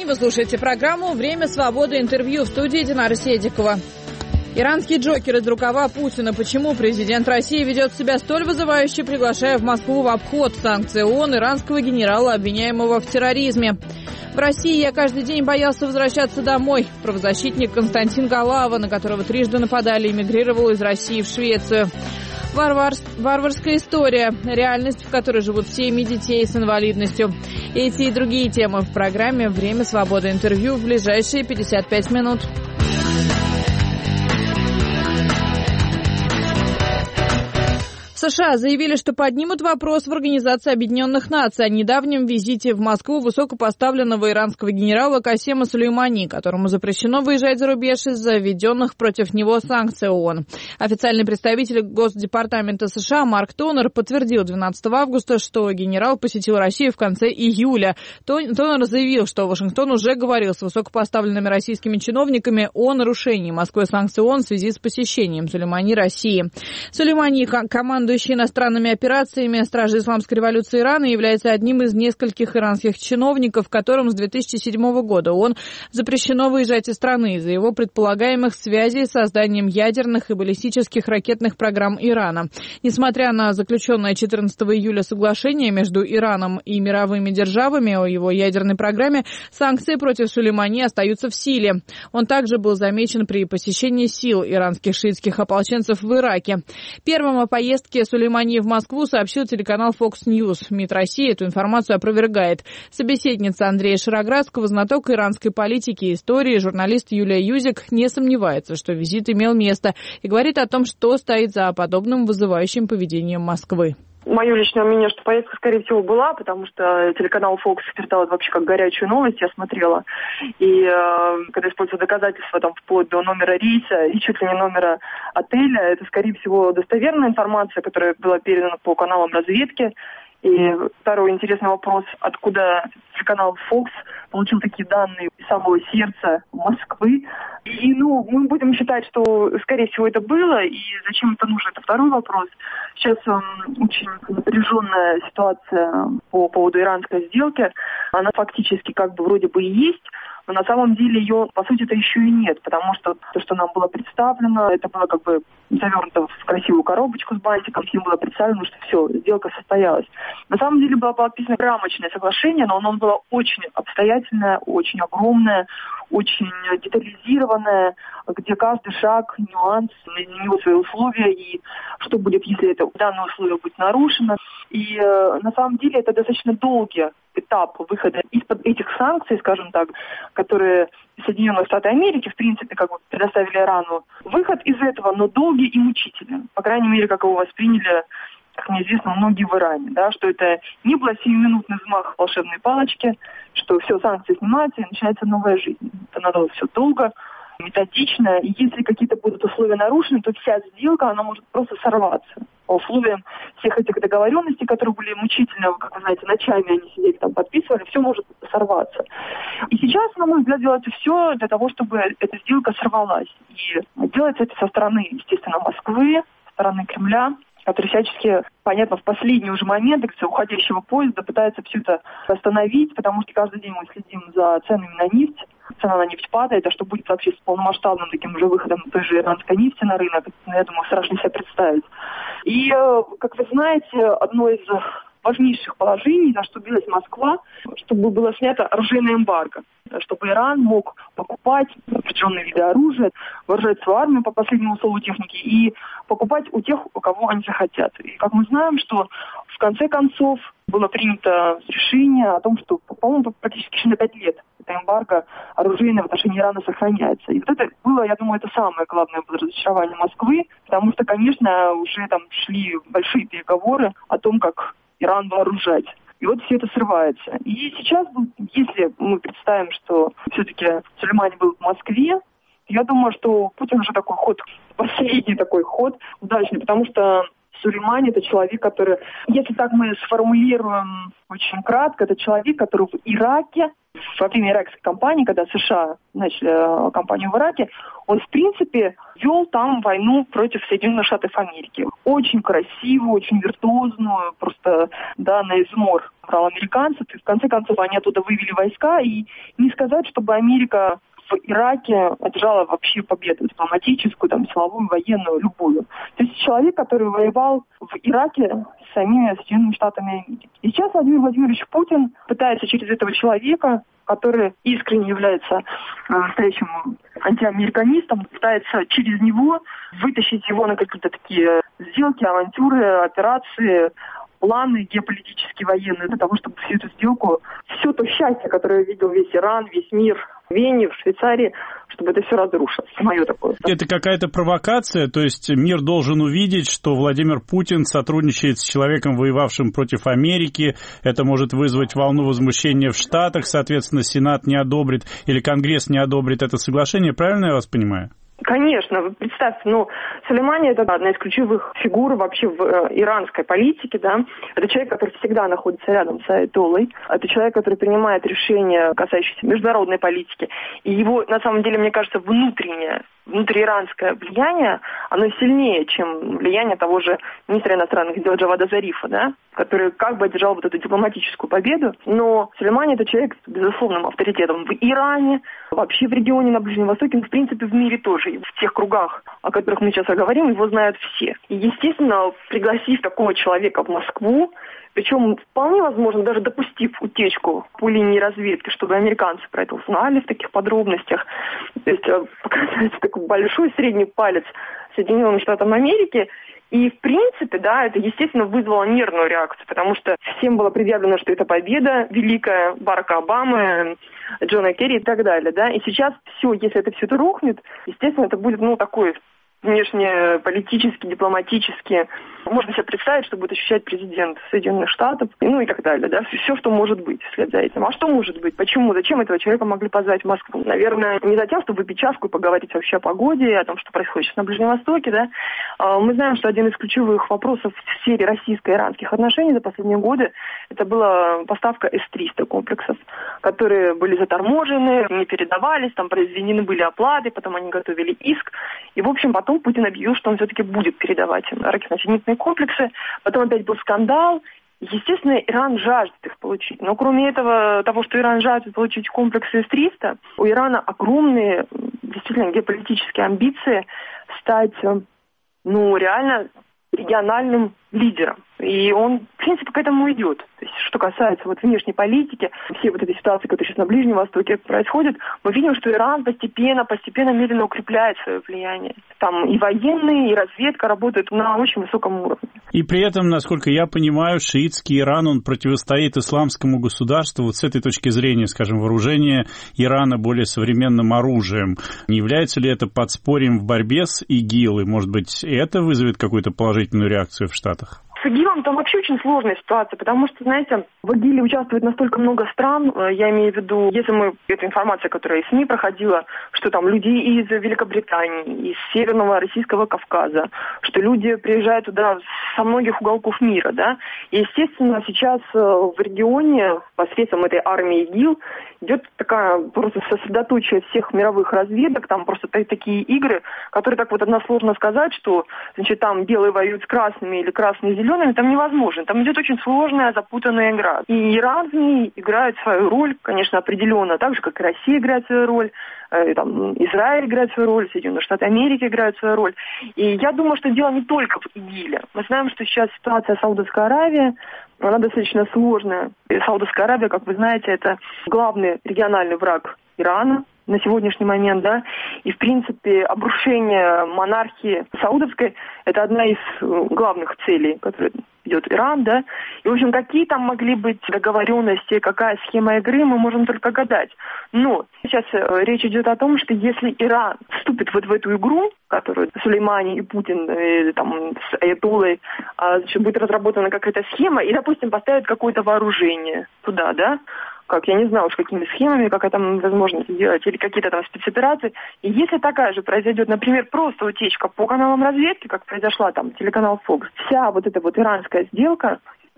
Вы слушаете программу «Время свободы. Интервью», в студии Динара Седикова. Иранский Джокер из рукава Путина. Почему президент России ведет себя столь вызывающе, приглашая в Москву в обход санкций ООН иранского генерала, обвиняемого в терроризме? В России я каждый день боялся возвращаться домой. Правозащитник Константин Галава, на которого трижды нападали, эмигрировал из России в Швецию. Варварская история. Реальность, в которой живут семьи детей с инвалидностью. Эти и другие темы в программе «Время свободы. Интервью» в ближайшие 55 минут. В США заявили, что поднимут вопрос в Организации Объединенных Наций о недавнем визите в Москву высокопоставленного иранского генерала Касема Сулеймани, которому запрещено выезжать за рубеж из-за введенных против него санкций ООН. Официальный представитель Госдепартамента США Марк Тонер подтвердил 12 августа, что генерал посетил Россию в конце июля. Тонер заявил, что Вашингтон уже говорил с высокопоставленными российскими чиновниками о нарушении Москвой санкций ООН в связи с посещением Сулеймани России. Сулеймани, командующий иностранными операциями Стражи Исламской революции Ирана, является одним из нескольких иранских чиновников, которым с 2007 года ООН запрещено выезжать из страны из-за его предполагаемых связей с созданием ядерных и баллистических ракетных программ Ирана. Несмотря на заключенное 14 июля соглашение между Ираном и мировыми державами о его ядерной программе, санкции против Сулеймани остаются в силе. Он также был замечен при посещении сил иранских шиитских ополченцев в Ираке. Первым о поездке Сулеймани в Москву сообщил телеканал Fox News. МИД России эту информацию опровергает. Собеседница Андрея Шароградского, знаток иранской политики и истории, журналист Юлия Юзик, не сомневается, что визит имел место, и говорит о том, что стоит за подобным вызывающим поведением Москвы. Мое личное мнение, что поездка, скорее всего, была, потому что телеканал Fox передал это вообще как горячую новость, я смотрела. И когда используются доказательства там, вплоть до номера рейса и чуть ли не номера отеля, это, скорее всего, достоверная информация, которая была передана по каналам разведки. И второй интересный вопрос, откуда телеканал Fox получил такие данные из самого сердца Москвы. И, мы будем считать, что, скорее всего, это было, и зачем это нужно, это второй вопрос. Сейчас очень напряженная ситуация по поводу иранской сделки. Она фактически вроде бы и есть, но на самом деле ее, по сути-то, еще и нет, потому что то, что нам было представлено, это было завернуто в красивую коробочку с бантиком, всем было представлено, что все, сделка состоялась. На самом деле было подписано рамочное соглашение, но оно было очень обстоятельное, очень огромное, очень детализированное, где каждый шаг, нюанс, на него свои условия, и что будет, если это данное условие будет нарушено. И на самом деле это достаточно долгий этап выхода из-под этих санкций, скажем так, которые Соединенные Штаты Америки, в принципе, предоставили Ирану. Выход из этого, но долгий и мучительный. По крайней мере, как его восприняли, как мне известно, многие в Иране, да, что это не был сиюминутный взмах волшебной палочки, что все, санкции снимаются и начинается новая жизнь. Это надо все долго, методично, и если какие-то будут условия нарушены, то вся сделка, она может просто сорваться. По условиям всех этих договоренностей, которые были мучительны, как вы знаете, ночами они сидели там, подписывали, все может сорваться. И сейчас, на мой взгляд, делается все для того, чтобы эта сделка сорвалась. И делается это со стороны, естественно, Москвы, со стороны Кремля, который всячески, понятно, в последний уже момент уходящего поезда пытается все это остановить, потому что каждый день мы следим за ценами на нефть. Цена на нефть падает, а что будет вообще с полномасштабным таким же выходом той же иранской нефти на рынок, я думаю, страшно себе представить. И, как вы знаете, одно из важнейших положений, за что билась Москва, чтобы было снято оружейное эмбарго, чтобы Иран мог покупать определенные виды оружия, вооружать свою армию по последнему слову техники и покупать у тех, у кого они захотят. И как мы знаем, что в конце концов было принято решение о том, что, по-моему, практически на 5 лет это эмбарго оружейное в отношении Ирана сохраняется. И это было, я думаю, это самое главное было разочарование Москвы, потому что, конечно, уже там шли большие переговоры о том, как Иран вооружать. И вот все это срывается. И сейчас, если мы представим, что все-таки Сулеймани был в Москве, я думаю, что Путин уже такой ход, последний такой ход удачный, потому что Сулеймани – это человек, который, если так мы сформулируем очень кратко, это человек, который в Ираке во время иракской кампании, когда США начали кампанию в Ираке, он, в принципе, вел там войну против Соединенных Штатов Америки. Очень красивую, очень виртуозную, просто, да, на измор брал американцев. И в конце концов они оттуда вывели войска. И не сказать, чтобы Америка в Ираке одержала вообще победу дипломатическую, там, силовую, военную, любую. То есть человек, который воевал в Ираке с самими Соединенными Штатами Америки. И сейчас Владимир Владимирович Путин пытается через этого человека, который искренне является настоящим антиамериканистом, пытается через него вытащить его на какие-то такие сделки, авантюры, операции, планы геополитические, военные, для того, чтобы всю эту сделку, все то счастье, которое видел весь Иран, весь мир в Вене, в Швейцарии, чтобы это все разрушилось. Мое такое. Это какая-то провокация? То есть мир должен увидеть, что Владимир Путин сотрудничает с человеком, воевавшим против Америки. Это может вызвать волну возмущения в Штатах. Соответственно, Сенат не одобрит или Конгресс не одобрит это соглашение. Правильно я вас понимаю? Конечно, вы представьте, Сулеймани — это одна из ключевых фигур вообще в иранской политике, да. Это человек, который всегда находится рядом с аятоллой. Это человек, который принимает решения, касающиеся международной политики. И его, на самом деле, мне кажется, внутрииранское влияние, оно сильнее, чем влияние того же министра иностранных дел Джавада Зарифа, да, который как бы одержал вот эту дипломатическую победу. Но Сулеймани — это человек с безусловным авторитетом в Иране, вообще в регионе на Ближнем Востоке, в принципе, в мире тоже. И в тех кругах, о которых мы сейчас говорим, его знают все. И, естественно, пригласив такого человека в Москву, причем вполне возможно, даже допустив утечку по линии разведки, чтобы американцы про это узнали в таких подробностях, то есть показать такой большой средний палец Соединенным Штатам Америки. И, в принципе, да, это, естественно, вызвало нервную реакцию, потому что всем было предъявлено, что это победа великая Барака Обамы, Джона Керри и так далее, да. И сейчас все, если это все рухнет, естественно, это будет, такой внешнеполитически, дипломатически. Можно себе представить, что будет ощущать президент Соединенных Штатов, и так далее, да, все, что может быть вслед за этим. А что может быть? Почему? Зачем этого человека могли позвать в Москву? Наверное, не за тем, чтобы выпить чашку и поговорить вообще о погоде, о том, что происходит сейчас на Ближнем Востоке, да. Мы знаем, что один из ключевых вопросов в сфере российско-иранских отношений за последние годы это была поставка С-300 комплексов, которые были заторможены, не передавались, там произведены были оплаты, потом они готовили иск. И, в общем, потом Путин объявил, что он все-таки будет передавать им ракетно-зенитные комплексы. Потом опять был скандал. Естественно, Иран жаждет их получить. Но кроме этого, того, что Иран жаждет получить комплексы С-300, у Ирана огромные, действительно, геополитические амбиции стать, реально региональным лидером. И он, в принципе, к этому идет. То есть, что касается внешней политики, всей этой ситуации, которая сейчас на Ближнем Востоке происходит, мы видим, что Иран постепенно медленно укрепляет свое влияние. Там и военные, и разведка работают на очень высоком уровне. И при этом, насколько я понимаю, шиитский Иран, он противостоит исламскому государству. Вот с этой точки зрения, скажем, вооружение Ирана более современным оружием. Не является ли это подспорьем в борьбе с ИГИЛ? И, может быть, это вызовет какую-то положительную реакцию в Штатах? С ИГИЛом там вообще очень сложная ситуация, потому что, знаете, в ИГИЛе участвует настолько много стран, я имею в виду, если эта информация, которая из СМИ проходила, что там люди из Великобритании, из Северного Российского Кавказа, что люди приезжают туда со многих уголков мира, да, и, естественно, сейчас в регионе посредством этой армии ИГИЛ идет такая просто сосредоточие всех мировых разведок, там просто такие игры, которые так односложно сказать, что, значит, там белые воюют с красными или красные с зелеными, там невозможно. Там идет очень сложная, запутанная игра. И Иран в ней играет свою роль, конечно, определенно, так же, как и Россия играет свою роль, там, Израиль играет свою роль, Соединенные Штаты Америки играют свою роль. И я думаю, что дело не только в ИГИЛе. Мы знаем, что сейчас ситуация в Саудовской Аравии, она достаточно сложная. И Саудовская Аравия, как вы знаете, это главный региональный враг Ирана на сегодняшний момент, да, и, в принципе, обрушение монархии саудовской – это одна из главных целей, которые ведет Иран, да, и, в общем, какие там могли быть договоренности, какая схема игры, мы можем только гадать. Но сейчас речь идет о том, что если Иран вступит в эту игру, которую Сулеймани и Путин, там, с аятоллой, будет разработана какая-то схема, и, допустим, поставят какое-то вооружение туда, да, я не знаю уж какими схемами, как это возможно сделать, или какие-то там спецоперации. И если такая же произойдет, например, просто утечка по каналам разведки, как произошла там телеканал Fox, вся эта иранская сделка,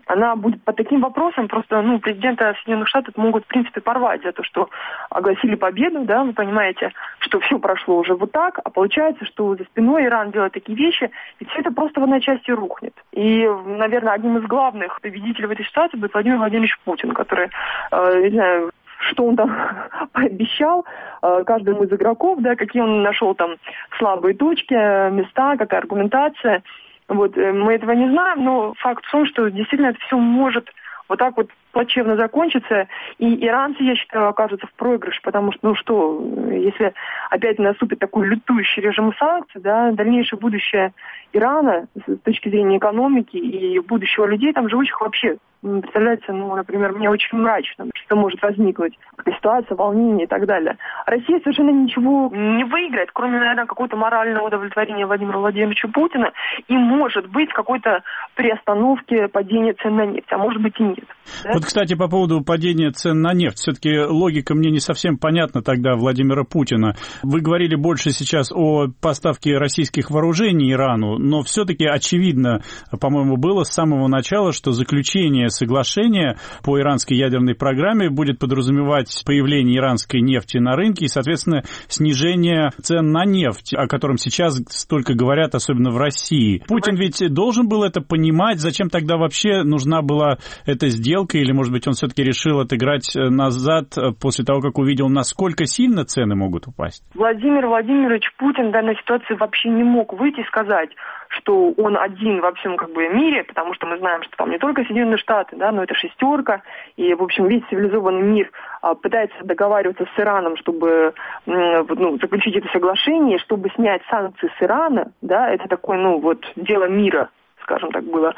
она будет по таким вопросам просто, президента Соединенных Штатов могут, в принципе, порвать за то, что огласили победу, да, вы понимаете, что все прошло уже вот так, а получается, что за спиной Иран делает такие вещи, и все это просто в одной части рухнет. И, наверное, одним из главных победителей в этой ситуации будет Владимир Владимирович Путин, который, не знаю, что он там пообещал каждому из игроков, да, какие он нашел там слабые точки, места, какая аргументация. Вот, мы этого не знаем, но факт в том, что действительно это все может вот так вот плачевно закончиться, и иранцы, я считаю, окажутся в проигрыше, потому что, если опять наступит такой лютующий режим санкций, да, дальнейшее будущее Ирана с точки зрения экономики и будущего людей там живущих вообще представляется, например, мне очень мрачно, что может возникнуть ситуация, волнение и так далее. Россия совершенно ничего не выиграет, кроме, наверное, какого-то морального удовлетворения Владимира Владимировича Путина и, может быть, какой-то приостановки падения цен на нефть, а может быть и нет. Да? Вот, кстати, по поводу падения цен на нефть. Все-таки логика мне не совсем понятна тогда Владимира Путина. Вы говорили больше сейчас о поставке российских вооружений Ирану, но все-таки очевидно, по-моему, было с самого начала, что заключение соглашения по иранской ядерной программе будет подразумевать появление иранской нефти на рынке и, соответственно, снижение цен на нефть, о котором сейчас столько говорят, особенно в России. Путин ведь должен был это понимать, зачем тогда вообще нужна была эта сделка, или, может быть, он все-таки решил отыграть назад после того, как увидел, насколько сильно цены могут упасть? Владимир Владимирович Путин в данной ситуации вообще не мог выйти и сказать, что он один во всем мире, потому что мы знаем, что там не только Соединенные Штаты, да, но это шестерка, и, в общем, весь цивилизованный мир пытается договариваться с Ираном, чтобы заключить это соглашение, чтобы снять санкции с Ирана, да, это такое, дело мира, скажем так, было.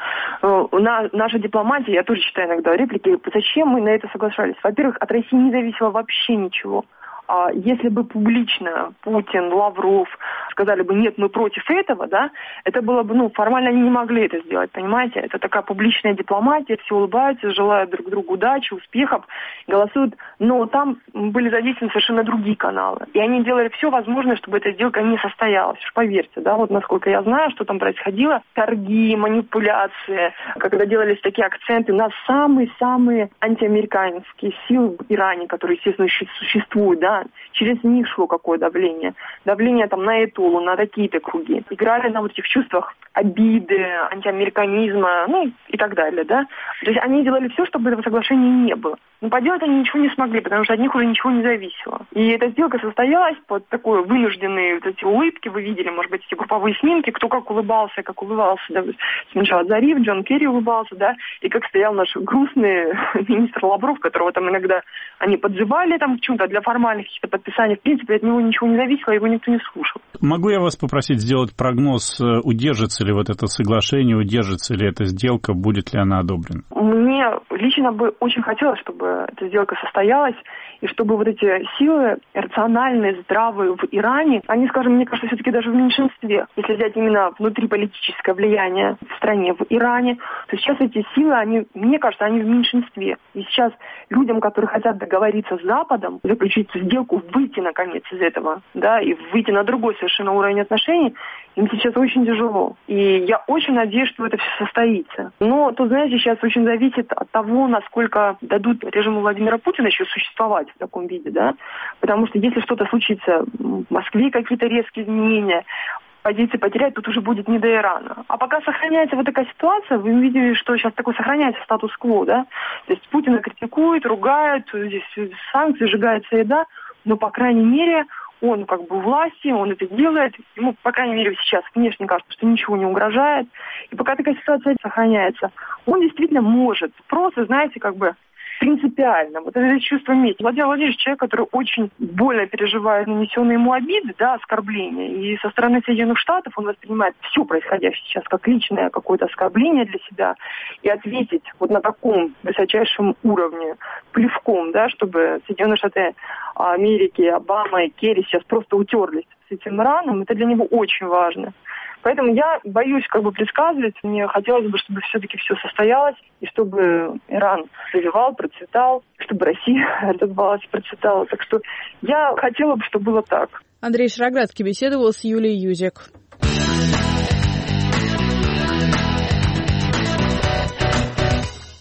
Наша дипломатия, я тоже читаю иногда реплики, зачем мы на это соглашались? Во-первых, от России не зависело вообще ничего. Если бы публично Путин, Лавров сказали бы, нет, мы против этого, да, это было бы, формально они не могли это сделать, понимаете? Это такая публичная дипломатия, все улыбаются, желают друг другу удачи, успехов, голосуют, но там были задействованы совершенно другие каналы. И они делали все возможное, чтобы эта сделка не состоялась, уж поверьте, да, вот насколько я знаю, что там происходило, торги, манипуляции, когда делались такие акценты на самые-самые антиамериканские силы в Иране, которые, естественно, существуют, да, через них шло какое давление. Давление там на Айтолу, на такие-то круги. Играли на вот этих чувствах обиды, антиамериканизма, и так далее, да. То есть они делали все, чтобы этого соглашения не было. Но поделать они ничего не смогли, потому что от них уже ничего не зависело. И эта сделка состоялась под такой вынужденные вот эти улыбки. Вы видели, может быть, эти групповые снимки, кто как улыбался, да, сначала Зариф, Джон Керри улыбался, да, и как стоял наш грустный министр Лавров, которого там иногда они подзывали там к чему-то для формальных каких-то подписаний. В принципе, от него ничего не зависело, его никто не слушал. Могу я вас попросить сделать прогноз, удержится ли вот это соглашение, удержится ли эта сделка, будет ли она одобрена? Мне лично бы очень хотелось, чтобы эта сделка состоялась, и чтобы вот эти силы рациональные, здравые в Иране, они, скажем, мне кажется, все-таки даже в меньшинстве. Если взять именно внутриполитическое влияние в стране, в Иране, то сейчас эти силы, мне кажется, они в меньшинстве. И сейчас людям, которые хотят договориться с Западом, заключить сделку, выйти, наконец, из этого, да, и выйти на другой совершенно уровень отношений, им сейчас очень тяжело. И я очень надеюсь, что это все состоится. Но, тут, знаете, сейчас очень зависит от того, насколько дадут режиму Владимира Путина еще существовать в таком виде, да. Потому что если что-то случится в Москве, какие-то резкие изменения, позиции потерять, тут уже будет не до Ирана. А пока сохраняется вот такая ситуация, вы видели, что сейчас такой сохраняется статус-кво, да. То есть Путина критикуют, ругают, здесь санкции, сжигается еда, но, по крайней мере, он у власти, он это делает, ему, по крайней мере, сейчас внешне кажется, что ничего не угрожает. И пока такая ситуация сохраняется, он действительно может просто, знаете, принципиально. Вот это чувство мести. Владимир Владимирович человек, который очень больно переживает нанесенные ему обиды, да, оскорбления. И со стороны Соединенных Штатов он воспринимает все происходящее сейчас как личное какое-то оскорбление для себя. И ответить вот на таком высочайшем уровне плевком, да, чтобы Соединенные Штаты Америки, Обама и Керри сейчас просто утерлись с этим Ираном, это для него очень важно. Поэтому я боюсь предсказывать. Мне хотелось бы, чтобы все-таки все состоялось, и чтобы Иран развивал, процветал, чтобы Россия развивалась, процветала. Так что я хотела бы, чтобы было так. Андрей Шароградский беседовал с Юлией Юзик.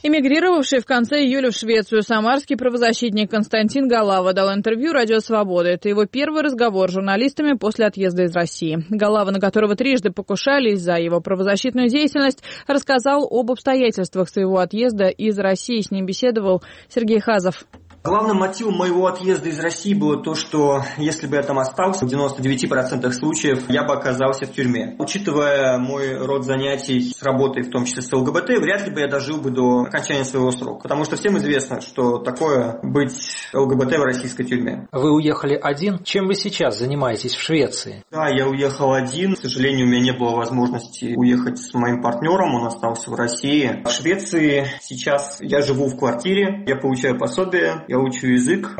Эмигрировавший в конце июля в Швецию самарский правозащитник Константин Галава дал интервью «Радио Свобода». Это его первый разговор с журналистами после отъезда из России. Галава, на которого трижды покушались за его правозащитную деятельность, рассказал об обстоятельствах своего отъезда из России. С ним беседовал Сергей Хазов. Главным мотивом моего отъезда из России было то, что если бы я там остался, в 99% случаев я бы оказался в тюрьме. Учитывая мой род занятий с работой, в том числе с ЛГБТ, вряд ли бы я дожил бы до окончания своего срока. Потому что всем известно, что такое быть ЛГБТ в российской тюрьме. Вы уехали один? Чем вы сейчас занимаетесь в Швеции? Да, я уехал один. К сожалению, у меня не было возможности уехать с моим партнером, он остался в России. В Швеции сейчас я живу в квартире, я получаю пособие. Я учу язык,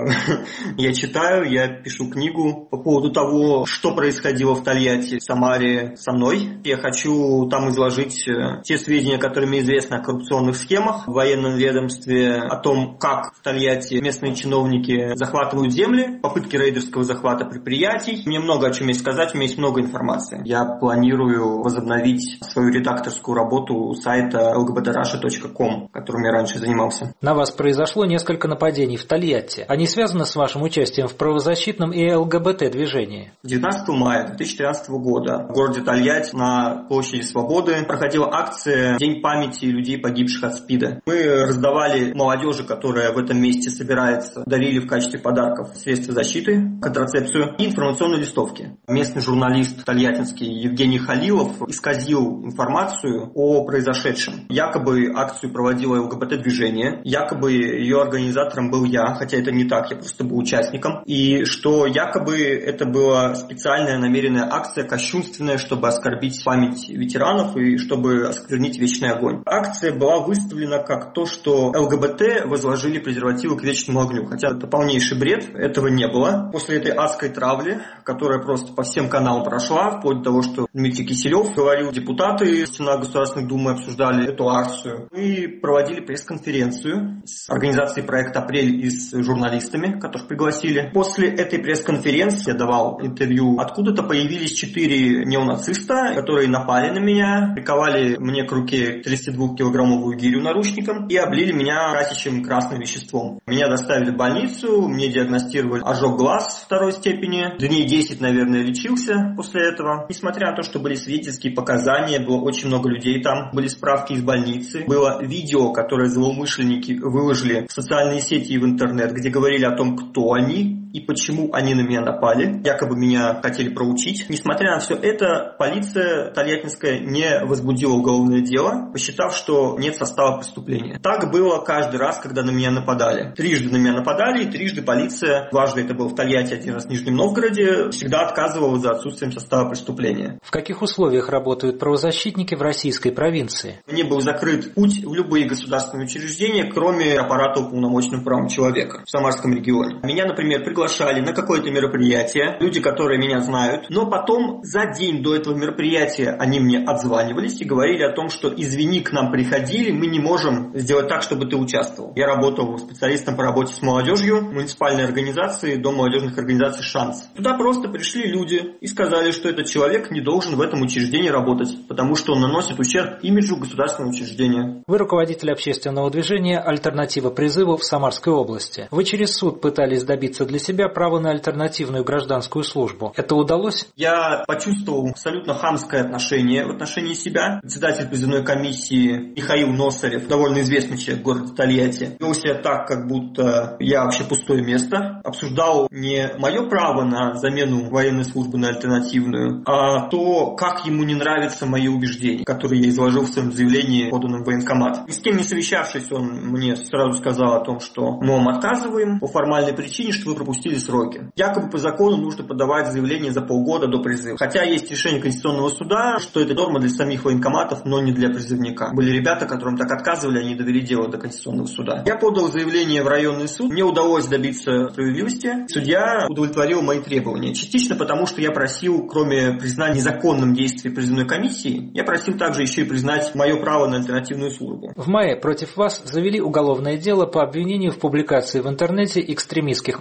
я читаю, я пишу книгу по поводу того, что происходило в Тольятти, в Самаре со мной. Я хочу там изложить те сведения, которые мне известны о коррупционных схемах в военном ведомстве, о том, как в Тольятти местные чиновники захватывают земли, попытки рейдерского захвата предприятий. Мне много о чем есть сказать, у меня есть много информации. Я планирую возобновить свою редакторскую работу у сайта lgbtrussia.com, которым я раньше занимался. На вас произошло несколько нападений в Тольятти. Они связаны с вашим участием в правозащитном и ЛГБТ-движении? 19 мая 2013 года в городе Тольятти на площади Свободы проходила акция «День памяти людей, погибших от СПИДа». Мы раздавали молодежи, которая в этом месте собирается, дарили в качестве подарков средства защиты, контрацепцию и информационные листовки. Местный журналист тольяттинский Евгений Халилов исказил информацию о произошедшем. Якобы акцию проводило ЛГБТ-движение, якобы ее организатором был я, хотя это не так, я просто был участником, и что якобы это была специальная намеренная акция, кощунственная, чтобы оскорбить память ветеранов и чтобы осквернить вечный огонь. Акция была выставлена как то, что ЛГБТ возложили презервативы к вечному огню, хотя это полнейший бред, этого не было. После этой адской травли, которая просто по всем каналам прошла, вплоть до того, что Дмитрий Киселев говорил, депутаты Сената Государственной Думы обсуждали эту акцию, мы проводили пресс-конференцию с организацией проекта «Апрель» и с журналистами, которых пригласили. После этой пресс-конференции я давал интервью. Откуда-то появились 4 неонациста, которые напали на меня, приковали мне к руке 32-килограммовую гирю наручником и облили меня красящим красным веществом. Меня доставили в больницу, мне диагностировали ожог глаз 2 степени. Дней 10, наверное, лечился после этого. Несмотря на то, что были свидетельские показания, было очень много людей там, были справки из больницы, было видео, которое злоумышленники выложили в социальные сети и в интернет, где говорили о том, кто они и почему они на меня напали. Якобы меня хотели проучить. Несмотря на все это, полиция тольяттинская не возбудила уголовное дело, посчитав, что нет состава преступления. Так было каждый раз, когда на меня нападали. 3 на меня нападали, и 3 полиция, дважды это было в Тольятти, 1 раз в Нижнем Новгороде, всегда отказывала за отсутствием состава преступления. В каких условиях работают правозащитники в российской провинции? Мне был закрыт путь в любые государственные учреждения, кроме аппарата уполномоченным правом человека в Самарском регионе. Меня, например, приглашали на какое-то мероприятие, люди, которые меня знают, но потом за день до этого мероприятия они мне отзванивались и говорили о том, что извини, к нам приходили, мы не можем сделать так, чтобы ты участвовал. Я работал специалистом по работе с молодежью муниципальной организации, Дом молодежных организаций «Шанс». Туда просто пришли люди и сказали, что этот человек не должен в этом учреждении работать, потому что он наносит ущерб имиджу государственного учреждения. Вы руководитель общественного движения «Альтернатива призыву» в Самарской области. Вы через суд пытались добиться для себя права на альтернативную гражданскую службу. Это удалось? Я почувствовал абсолютно хамское отношение в отношении себя. Председатель призывной комиссии Михаил Носарев, довольно известный человек в городе Тольятти, вел себя так, как будто я вообще пустое место. Обсуждал не мое право на замену военной службы на альтернативную, а то, как ему не нравятся мои убеждения, которые я изложил в своем заявлении, поданном в военкомат. И с кем не совещавшись, он мне сразу сказал о том, что мы вам отказываем по формальной причине, что вы пропустили сроки. Якобы по закону нужно подавать заявление за полгода до призыва. Хотя есть решение Конституционного суда, что это норма для самих военкоматов, но не для призывника. Были ребята, которым так отказывали, они довели дело до Конституционного суда. Я подал заявление в районный суд, мне удалось добиться справедливости. Судья удовлетворил мои требования. Частично потому, что я просил, кроме признания незаконным действий призывной комиссии, я просил также еще и признать мое право на альтернативную службу. В мае против вас завели уголовное дело по обвинению в публикации в интернете экстремистских материалов.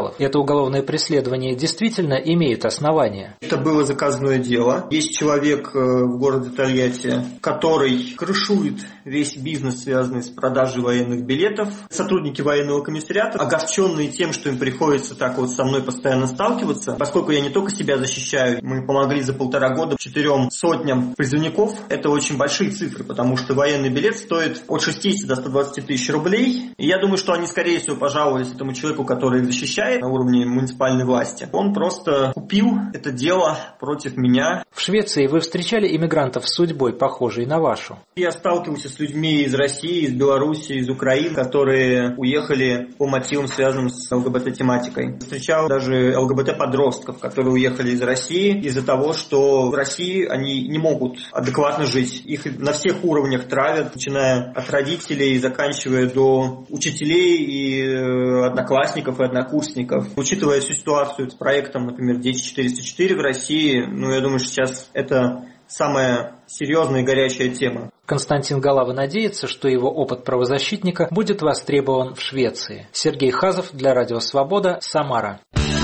материалов. Это уголовное преследование действительно имеет основания. Это было заказное дело. Есть человек в городе Тольятти, который крышует весь бизнес, связанный с продажей военных билетов. Сотрудники военного комиссариата, огорченные тем, что им приходится так вот со мной постоянно сталкиваться, поскольку я не только себя защищаю, мы помогли за 1,5 года 400 призывников. Это очень большие цифры, потому что военный билет стоит от 60 до 120 тысяч рублей. И я думаю, что они, скорее всего, пожаловались этому человеку, который их защищает на уровне муниципальной власти. Он просто купил это дело против меня. В Швеции вы встречали иммигрантов с судьбой, похожей на вашу? Я сталкивался с людьми из России, из Беларуси, из Украины, которые уехали по мотивам, связанным с ЛГБТ-тематикой. Встречал даже ЛГБТ-подростков, которые уехали из России из-за того, что в России они не могут адекватно жить. Их на всех уровнях травят, начиная от родителей, заканчивая до учителей и одноклассников и однокурсников. Учитывая всю ситуацию с проектом, например, Дети 404 в России, я думаю, что сейчас это самая серьезная и горячая тема. Константин Галава надеется, что его опыт правозащитника будет востребован в Швеции. Сергей Хазов для Радио Свобода, Самара.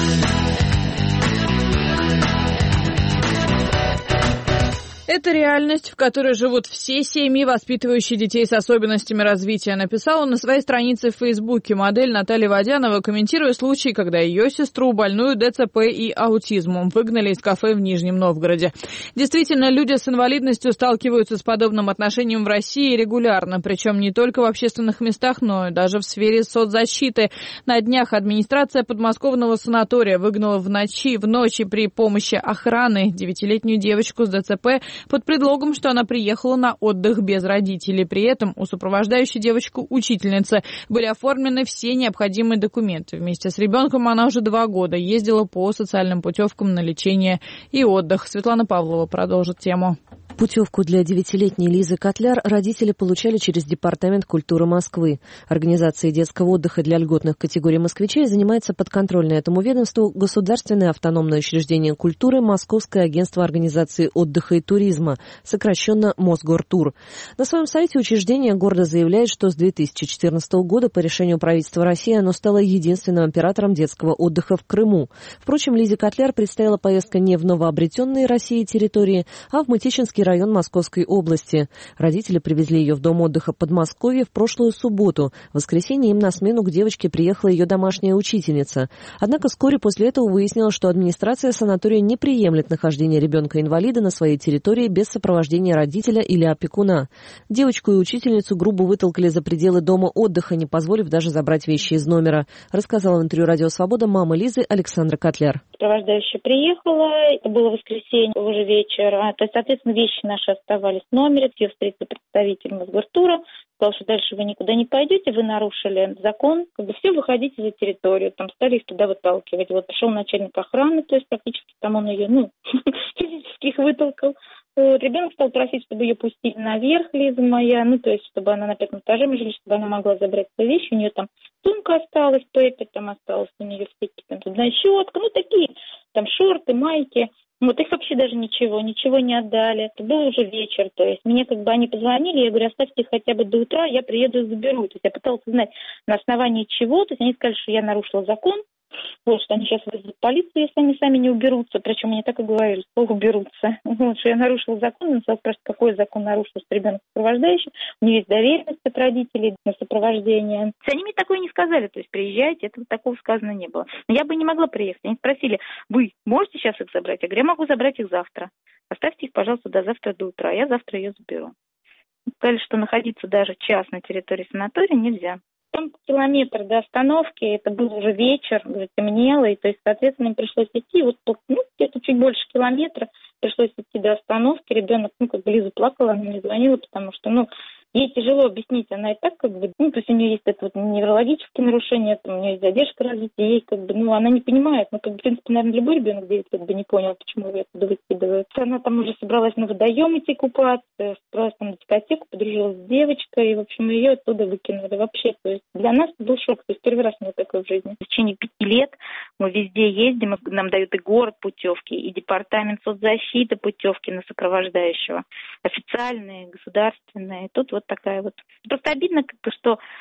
Это реальность, в которой живут все семьи, воспитывающие детей с особенностями развития, написала на своей странице в Фейсбуке модель Наталья Водянова, комментируя случай, когда ее сестру, больную ДЦП и аутизмом, выгнали из кафе в Нижнем Новгороде. Действительно, люди с инвалидностью сталкиваются с подобным отношением в России регулярно, причем не только в общественных местах, но и даже в сфере соцзащиты. На днях администрация подмосковного санатория выгнала в ночи при помощи охраны 9-летнюю девочку с ДЦП под предлогом, что она приехала на отдых без родителей. При этом у сопровождающей девочку учительницы были оформлены все необходимые документы. Вместе с ребенком она уже 2 года ездила по социальным путевкам на лечение и отдых. Светлана Павлова продолжит тему. Путевку для 9-летней Лизы Котляр родители получали через Департамент культуры Москвы. Организацией детского отдыха для льготных категорий москвичей занимается подконтрольное этому ведомству Государственное автономное учреждение культуры Московское агентство организации отдыха и туризма, сокращенно Мосгортур. На своем сайте учреждение гордо заявляет, что с 2014 года по решению правительства России оно стало единственным оператором детского отдыха в Крыму. Впрочем, Лизе Котляр предстояла поездка не в новообретенные России территории, а в Мытищинский район Московской области. Родители привезли ее в дом отдыха Подмосковье в прошлую субботу. В воскресенье им на смену к девочке приехала ее домашняя учительница. Однако вскоре после этого выяснилось, что администрация санатория не приемлет нахождение ребенка-инвалида на своей территории без сопровождения родителя или опекуна. Девочку и учительницу грубо вытолкали за пределы дома отдыха, не позволив даже забрать вещи из номера, рассказала в интервью «Радио Свобода» мама Лизы Александра Котляр. Сопровождающая приехала, это было воскресенье, уже вечер, то есть, соответственно, вещи наши оставались в номере, все встретил представитель Мосгортура, сказал, что дальше вы никуда не пойдете, вы нарушили закон, все выходите за территорию, там стали их туда выталкивать. Вот пришел начальник охраны, то есть практически там он ее, физически их вытолкал. Ребенок стал просить, чтобы ее пустили наверх, Лиза моя, то есть, чтобы она на 5-м этаже, мы жили, чтобы она могла забрать свои вещи, у нее там сумка осталась, пеппи там осталась, у нее всякие там зубная щетка, такие, там шорты, майки. Их вообще даже ничего не отдали. Это был уже вечер, то есть мне они позвонили, я говорю, оставьте их хотя бы до утра, я приеду и заберу. То есть я пыталась узнать, на основании чего, то есть они сказали, что я нарушила закон, что они сейчас вызовут полицию, если они сами не уберутся, причем они так и говорили, что уберутся. Что я нарушила закон, он спрашивает, какой закон нарушил, что ребенок сопровождающий, у нее есть доверенность от родителей на сопровождение. Они мне такое не сказали, то есть приезжайте, этого такого сказано не было. Но я бы не могла приехать. Они спросили, вы можете сейчас их забрать? Я говорю, я могу забрать их завтра. Оставьте их, пожалуйста, до завтра до утра, я завтра ее заберу. Сказали, что находиться даже час на территории санатория нельзя. Там километр до остановки, это был уже вечер, затемнело, и, то есть, соответственно, им пришлось идти, где-то чуть больше километра, пришлось идти до остановки, ребенок, Лиза плакала, она мне звонила, потому что, ей тяжело объяснить, она и так, то есть у нее есть это неврологические нарушения, у нее есть задержка развития, ей, она не понимает, в принципе, наверное, любой ребенок 9 лет бы не понял, почему ее оттуда выкидывают. Она там уже собралась на водоем идти купаться, собралась там на дискотеку, подружилась с девочкой, и, в общем, ее оттуда выкинули вообще, то есть для нас это был шок, то есть первый раз у меня такое в жизни. В течение 5 лет мы везде ездим, нам дают и город путевки, и департамент соцзащиты путевки на сопровождающего, официальные, государственные, тут такая вот. Просто обидно, что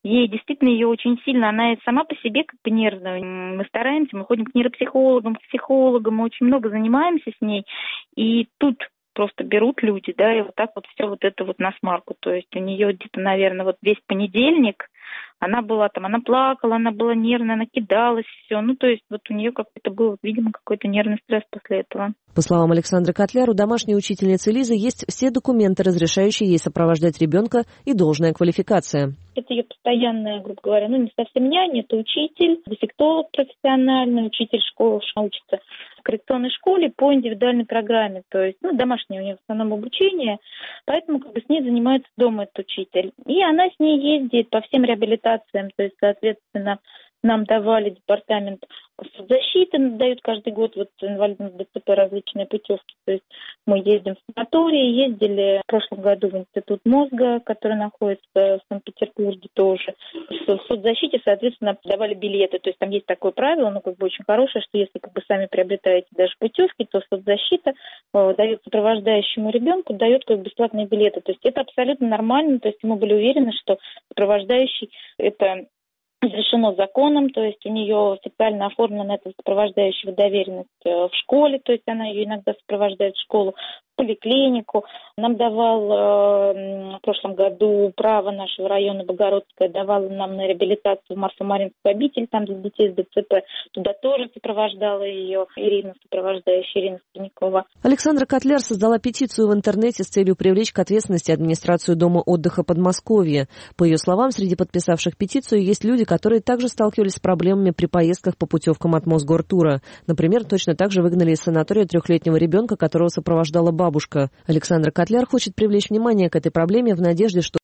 ей действительно ее очень сильно, она сама по себе как бы нервная. Мы стараемся, мы ходим к нейропсихологам, к психологам, мы очень много занимаемся с ней, и тут просто берут люди, да, и вот так вот все вот это вот на смарку. То есть у нее где-то, наверное, вот весь понедельник она была там, она плакала, она была нервная, она кидалась, все. Ну, то есть вот у нее какой-то был, видимо, какой-то нервный стресс после этого. По словам Александры Котляр, у домашней учительницы Лизы есть все документы, разрешающие ей сопровождать ребенка, и должная квалификация. Это ее постоянная, грубо говоря, не совсем няня, это учитель, дефектолог профессиональный, учитель школы, учится в коррекционной школе по индивидуальной программе. То есть, домашнее у нее в основном обучение, поэтому как бы с ней занимается дома этот учитель. И она с ней ездит по всем реабилитациям, то есть, соответственно, нам давали департамент соцзащиты, дают каждый год вот инвалидам с ДЦП различные путевки. То есть мы ездим в санатории, ездили в прошлом году в Институт мозга, который находится в Санкт-Петербурге тоже. В соцзащите, соответственно, давали билеты. То есть там есть такое правило, как бы очень хорошее, что если как бы сами приобретаете даже путевки, то соцзащита дает сопровождающему ребенку, дает как бы бесплатные билеты. То есть это абсолютно нормально. То есть мы были уверены, что сопровождающий это разрешено законом, то есть у нее специально оформлена эта сопровождающая доверенность в школе, то есть она ее иногда сопровождает в школу, в поликлинику. Нам давал в прошлом году право нашего района Богородское, давала нам на реабилитацию в Марфа-Маринскую обитель, там для детей с ДЦП. Туда тоже сопровождала ее Ирина, сопровождающая Ирина Скорнякова. Александра Котляр создала петицию в интернете с целью привлечь к ответственности администрацию Дома отдыха Подмосковья. По ее словам, среди подписавших петицию есть люди, которые также сталкивались с проблемами при поездках по путевкам от Мосгортура. Например, точно так же выгнали из санатория 3-летнего ребенка, которого сопровождала бабушка. Александра Котляр хочет привлечь внимание к этой проблеме в надежде, что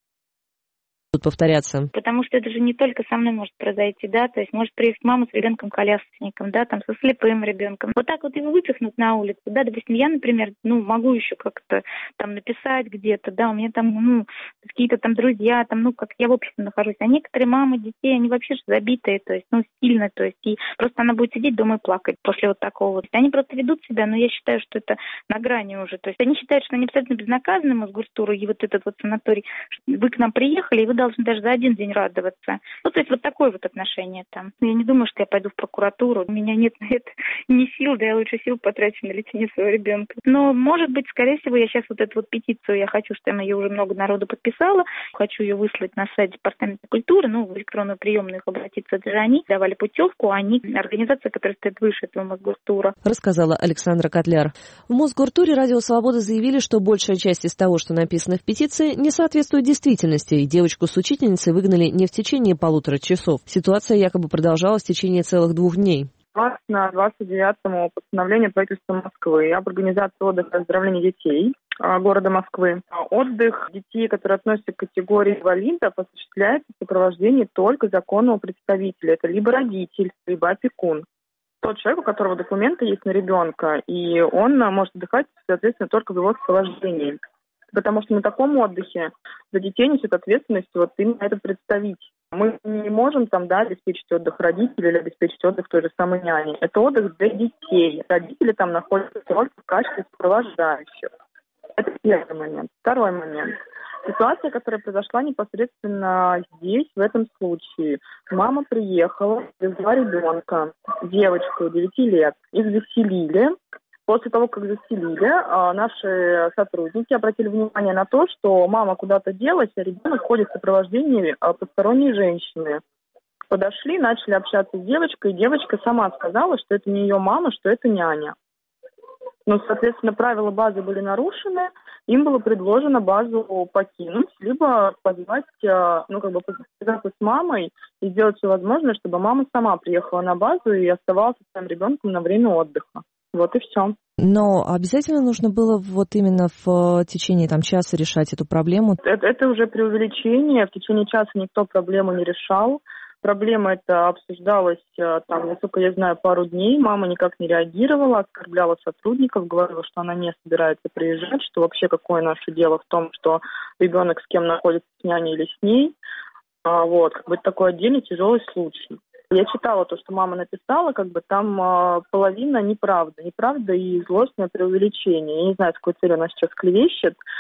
повторяться. Потому что это же не только со мной может произойти, да, то есть может приехать мама с ребенком-колясочником, да, там со слепым ребенком. Вот так вот его выпихнут на улицу, да, допустим, я, например, могу еще как-то там написать где-то, да, у меня там, какие-то там друзья, там, как я в обществе нахожусь, а некоторые мамы детей, они вообще же забитые, то есть, сильно, то есть, и просто она будет сидеть дома и плакать после вот такого. То есть они просто ведут себя, но я считаю, что это на грани уже, то есть они считают, что они абсолютно безнаказаны, Мосгортура и вот этот вот санаторий, вы к нам приехали, и вы должны даже за один день радоваться. То есть вот такое вот отношение там. Я не думаю, что я пойду в прокуратуру. У меня нет на это ни сил, да я лучше сил потрачу на лечение своего ребенка. Но, может быть, скорее всего, я сейчас вот эту вот петицию, я хочу, что ее уже много народу подписала, хочу ее выслать на сайт Департамента культуры, в электронную приемную их обратиться. Это же они давали путевку, а они организация, которая стоит выше этого Мосгортура. Рассказала Александра Котляр. В Мосгортуре Радио Свобода заявили, что большая часть из того, что написано в петиции, не соответствует действительности, и девочку с учительницей выгнали не в течение 1,5 часов. Ситуация якобы продолжалась в течение целых 2 дней. Согласно 29-му постановлению правительства Москвы об организации отдыха и оздоровления детей города Москвы, отдых детей, которые относятся к категории инвалидов, осуществляется в сопровождении только законного представителя. Это либо родитель, либо опекун. Тот человек, у которого документы есть на ребенка, и он может отдыхать, соответственно, только в его сопровождении. Потому что на таком отдыхе за детей несет ответственность вот именно этот представитель. Мы не можем обеспечить отдых родителей или обеспечить отдых той же самой няни. Это отдых для детей. Родители там находятся только в качестве сопровождающих. Это первый момент. Второй момент. Ситуация, которая произошла непосредственно здесь, в этом случае. Мама приехала, привезла ребенка, девочку 9 лет, их заселили. После того, как заселили, наши сотрудники обратили внимание на то, что мама куда-то делась, а ребенок ходит в сопровождении посторонней женщины. Подошли, начали общаться с девочкой, и девочка сама сказала, что это не ее мама, что это няня. Соответственно, правила базы были нарушены, им было предложено базу покинуть, либо позвать, связаться с мамой и сделать все возможное, чтобы мама сама приехала на базу и оставалась с своим ребенком на время отдыха. Вот и все. Но обязательно нужно было именно в течение часа решать эту проблему? Это уже преувеличение. В течение часа никто проблему не решал. Проблема эта обсуждалась, насколько я знаю, пару дней. Мама никак не реагировала, оскорбляла сотрудников, говорила, что она не собирается приезжать, что вообще какое наше дело в том, что ребенок с кем находится, с няней или с ней. Это такой отдельный тяжелый случай. Я читала то, что мама написала, там половина неправда и злостное преувеличение. Я не знаю, с какой целью она сейчас клевещет.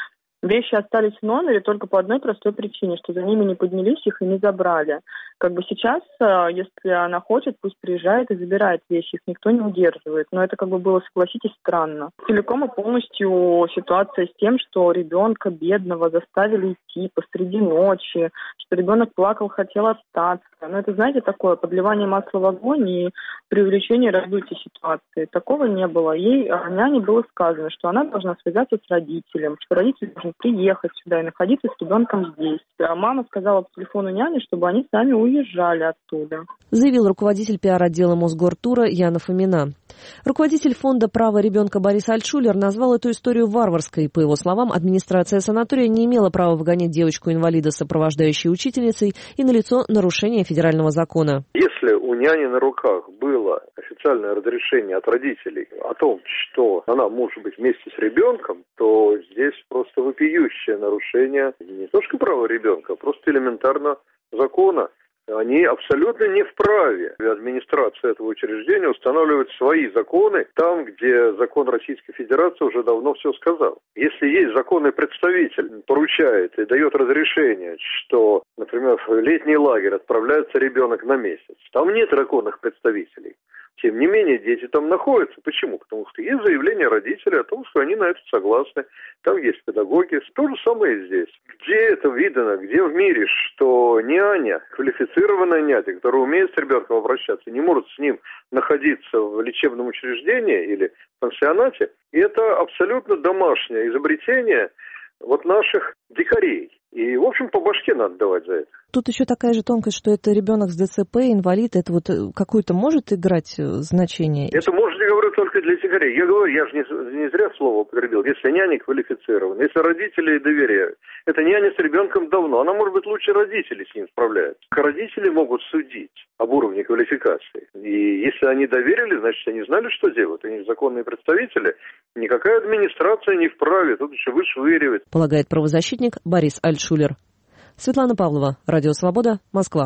Вещи остались в номере только по одной простой причине, что за ними не поднялись, их и не забрали. Как бы сейчас, если она хочет, пусть приезжает и забирает вещи, их никто не удерживает. Но это как бы было, согласитесь, странно. Целиком и полностью ситуация с тем, что ребенка бедного заставили идти посреди ночи, что ребенок плакал, хотел остаться. Но это, знаете, такое подливание масла в огонь и преувеличение раздутия ситуации. Такого не было. Ей, няне, было сказано, что она должна связаться с родителем, что родитель должен приехать сюда и находиться с ребенком здесь. А мама сказала по телефону няне, чтобы они сами уезжали оттуда. Заявил руководитель пиар-отдела Мосгортура Яна Фомина. Руководитель фонда «Право ребенка» Борис Альтшулер назвал эту историю варварской. По его словам, администрация санатория не имела права выгонять девочку-инвалида с сопровождающей учительницей, и налицо нарушение федерального закона. Если у няни на руках было официальное разрешение от родителей о том, что она может быть вместе с ребенком, то здесь просто вопиющее нарушение не только права ребенка, а просто элементарно закона. Они абсолютно не вправе, администрация этого учреждения, устанавливать свои законы там, где закон Российской Федерации уже давно все сказал. Если есть законный представитель, поручает и дает разрешение, что, например, в летний лагерь отправляется ребенок на месяц, там нет законных представителей. Тем не менее, дети там находятся. Почему? Потому что есть заявление родителей о том, что они на это согласны. Там есть педагоги. То же самое и здесь. Где это видно? Где в мире, что няня, квалифицированная няня, которая умеет с ребенком обращаться, не может с ним находиться в лечебном учреждении или в пансионате? И это абсолютно домашнее изобретение вот наших дикарей. И, в общем, по башке надо давать за это. Тут еще такая же тонкость, что это ребенок с ДЦП, инвалид, это вот какое-то может играть значение? Это может, я говорю, только для дикарей. Я говорю, я же не зря слово употребил. Если няня квалифицирована, если родители доверяют. Это няня с ребенком давно. Она, может быть, лучше родителей с ним справляется. Родители могут судить об уровне квалификации. И если они доверили, значит, они знали, что делают. Они законные представители. Никакая администрация не вправе тут еще вышвыривать. Полагает правозащитник Борис Альтшулер. Светлана Павлова, Радио Свобода, Москва.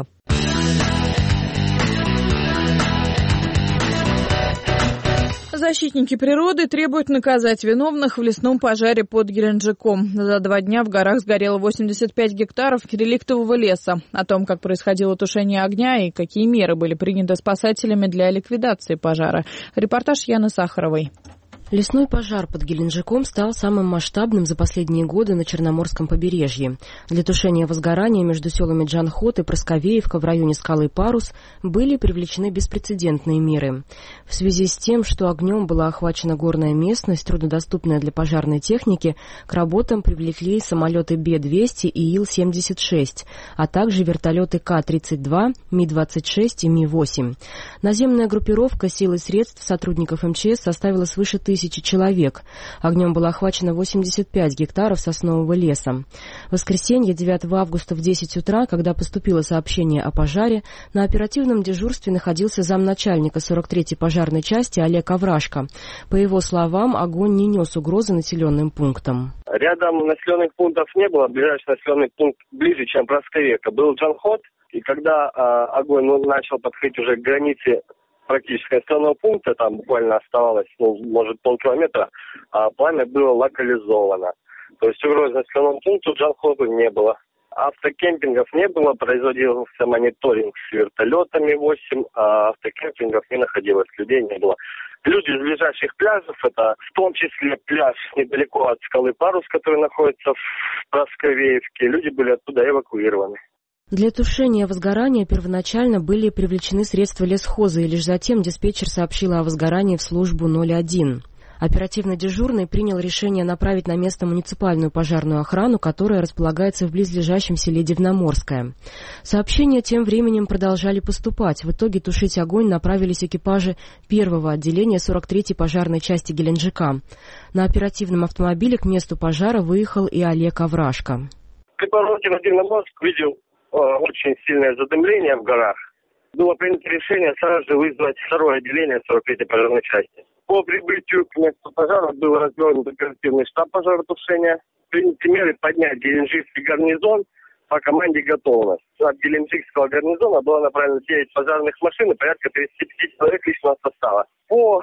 Защитники природы требуют наказать виновных в лесном пожаре под Геленджиком. За 2 дня в горах сгорело 85 гектаров реликтового леса. О том, как происходило тушение огня и какие меры были приняты спасателями для ликвидации пожара. Репортаж Яны Сахаровой. Лесной пожар под Геленджиком стал самым масштабным за последние годы на Черноморском побережье. Для тушения возгорания между селами Джанхот и Просковеевка в районе скалы Парус были привлечены беспрецедентные меры. В связи с тем, что огнем была охвачена горная местность, труднодоступная для пожарной техники, к работам привлекли самолеты Б-200 и Ил-76, а также вертолеты К-32, Ми-26 и Ми-8. Наземная группировка сил и средств сотрудников МЧС составила свыше 1000 человек. Огнем было охвачено 85 гектаров соснового леса. В воскресенье, 9 августа в 10 утра, когда поступило сообщение о пожаре, на оперативном дежурстве находился замначальника 43-й пожарной части Олег Аврашко. По его словам, огонь не нес угрозы населенным пунктам. Рядом населенных пунктов не было. Ближайший населенный пункт ближе, чем Просковеевка, был Джанхот. И когда огонь начал подходить уже к границе практически населенного пункта, там буквально оставалось, может, полкилометра, а пламя было локализовано. То есть угрозы населенному пункту Джанхоту не было. Автокемпингов не было, производился мониторинг с вертолетами 8, а автокемпингов не находилось, людей не было. Люди из ближайших пляжев, это в том числе пляж недалеко от скалы Парус, который находится в Просковеевке, люди были оттуда эвакуированы. Для тушения возгорания первоначально были привлечены средства лесхоза, и лишь затем диспетчер сообщила о возгорании в службу 01. Оперативно дежурный принял решение направить на место муниципальную пожарную охрану, которая располагается в близлежащем селе Дивноморское. Сообщения тем временем продолжали поступать. В итоге тушить огонь направились экипажи 1-го отделения 43-й пожарной части Геленджика. На оперативном автомобиле к месту пожара выехал и Олег Аврашко. При повороте на Дивноморск видел очень сильное задымление в горах. Было принято решение сразу же вызвать 2-е отделение 43-й пожарной части. По прибытию к месту пожара был развернут оперативный штаб пожаротушения. Приняты меры поднять Геленджикский гарнизон по команде «Готовность». От Геленджикского гарнизона было направлено 9 пожарных машин и порядка 35 человек личного состава. По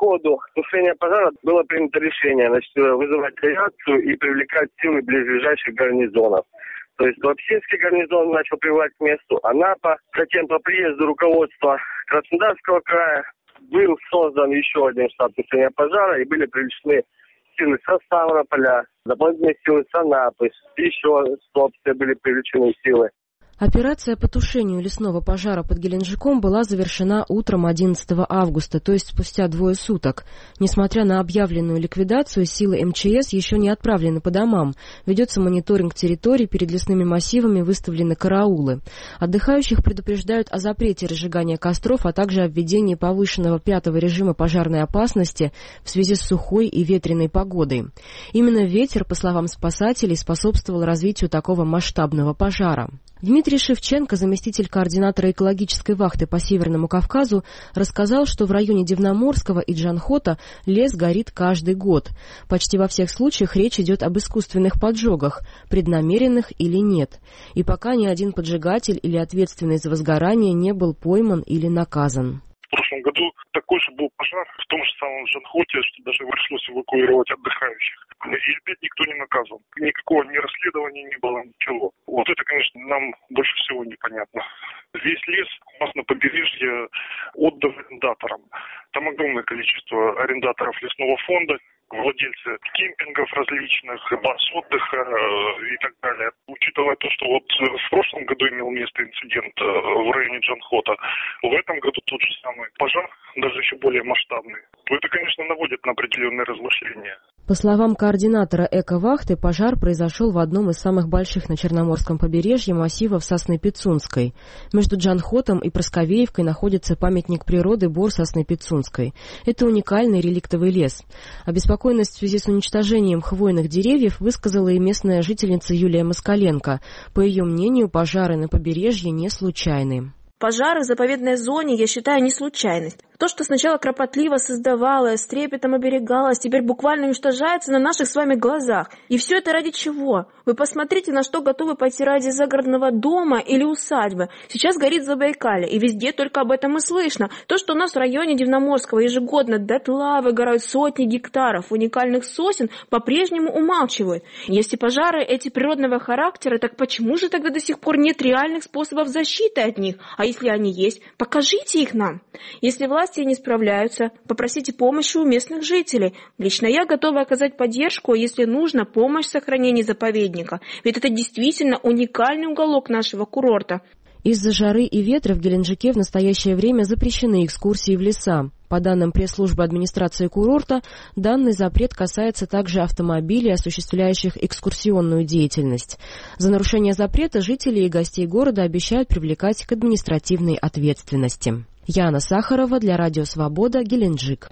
ходу тушения пожара было принято решение, вызывать авиацию и привлекать силы близлежащих гарнизонов. То есть Лапсинский гарнизон начал прибывать к месту, Анапа. Затем по приезду руководства Краснодарского края был создан еще один штаб тушения пожара и были привлечены силы со Ставрополя, дополнительные силы с Анапы, еще с Туапсе были привлечены силы. Операция по тушению лесного пожара под Геленджиком была завершена утром 11 августа, то есть спустя 2 суток. Несмотря на объявленную ликвидацию, силы МЧС еще не отправлены по домам. Ведется мониторинг территорий, перед лесными массивами выставлены караулы. Отдыхающих предупреждают о запрете разжигания костров, а также о введении повышенного 5-го режима пожарной опасности в связи с сухой и ветреной погодой. Именно ветер, по словам спасателей, способствовал развитию такого масштабного пожара. Дмитрий Шевченко, заместитель координатора экологической вахты по Северному Кавказу, рассказал, что в районе Дивноморского и Джанхота лес горит каждый год. Почти во всех случаях речь идет об искусственных поджогах, преднамеренных или нет. И пока ни один поджигатель или ответственный за возгорание не был пойман или наказан. В прошлом году такой же был пожар в том же самом Джанхоте, что даже пришлось эвакуировать отдыхающих. И опять никто не наказан. Никакого ни расследования не было, ничего. Вот это, конечно, нам больше всего непонятно. Весь лес у нас на побережье отдан арендаторам. Там огромное количество арендаторов лесного фонда, владельцы кемпингов различных, баз отдыха и так далее. Учитывая то, что вот в прошлом году имел место инцидент в районе Джанхота, в этом году тот же самый пожар, даже еще более масштабный, то это, конечно, наводит на определенные размышления. По словам координатора эко-вахты, пожар произошел в одном из самых больших на Черноморском побережье массивов Сосны-Пицунской. Между Джанхотом и Просковеевкой находится памятник природы Бор Сосны-Пицунской. Это уникальный реликтовый лес. Обеспокоенность в связи с уничтожением хвойных деревьев высказала и местная жительница Юлия Москаленко. По ее мнению, пожары на побережье не случайны. Пожары в заповедной зоне, я считаю, не случайность. То, что сначала кропотливо создавалось, с трепетом оберегалось, теперь буквально уничтожается на наших с вами глазах. И все это ради чего? Вы посмотрите, на что готовы пойти ради загородного дома или усадьбы. Сейчас горит Забайкалье, и везде только об этом и слышно. То, что у нас в районе Дивноморского ежегодно дотла выгорают сотни гектаров уникальных сосен, по-прежнему умалчивают. Если пожары эти природного характера, так почему же тогда до сих пор нет реальных способов защиты от них? А если они есть, покажите их нам. Если власти не справляются, попросите помощи у местных жителей. Лично я готова оказать поддержку, если нужно, помощь в сохранении заповедника. Ведь это действительно уникальный уголок нашего курорта. Из-за жары и ветра в Геленджике в настоящее время запрещены экскурсии в леса. По данным пресс-службы администрации курорта, данный запрет касается также автомобилей, осуществляющих экскурсионную деятельность. За нарушение запрета жители и гостей города обещают привлекать к административной ответственности. Яна Сахарова для Радио Свобода, Геленджик.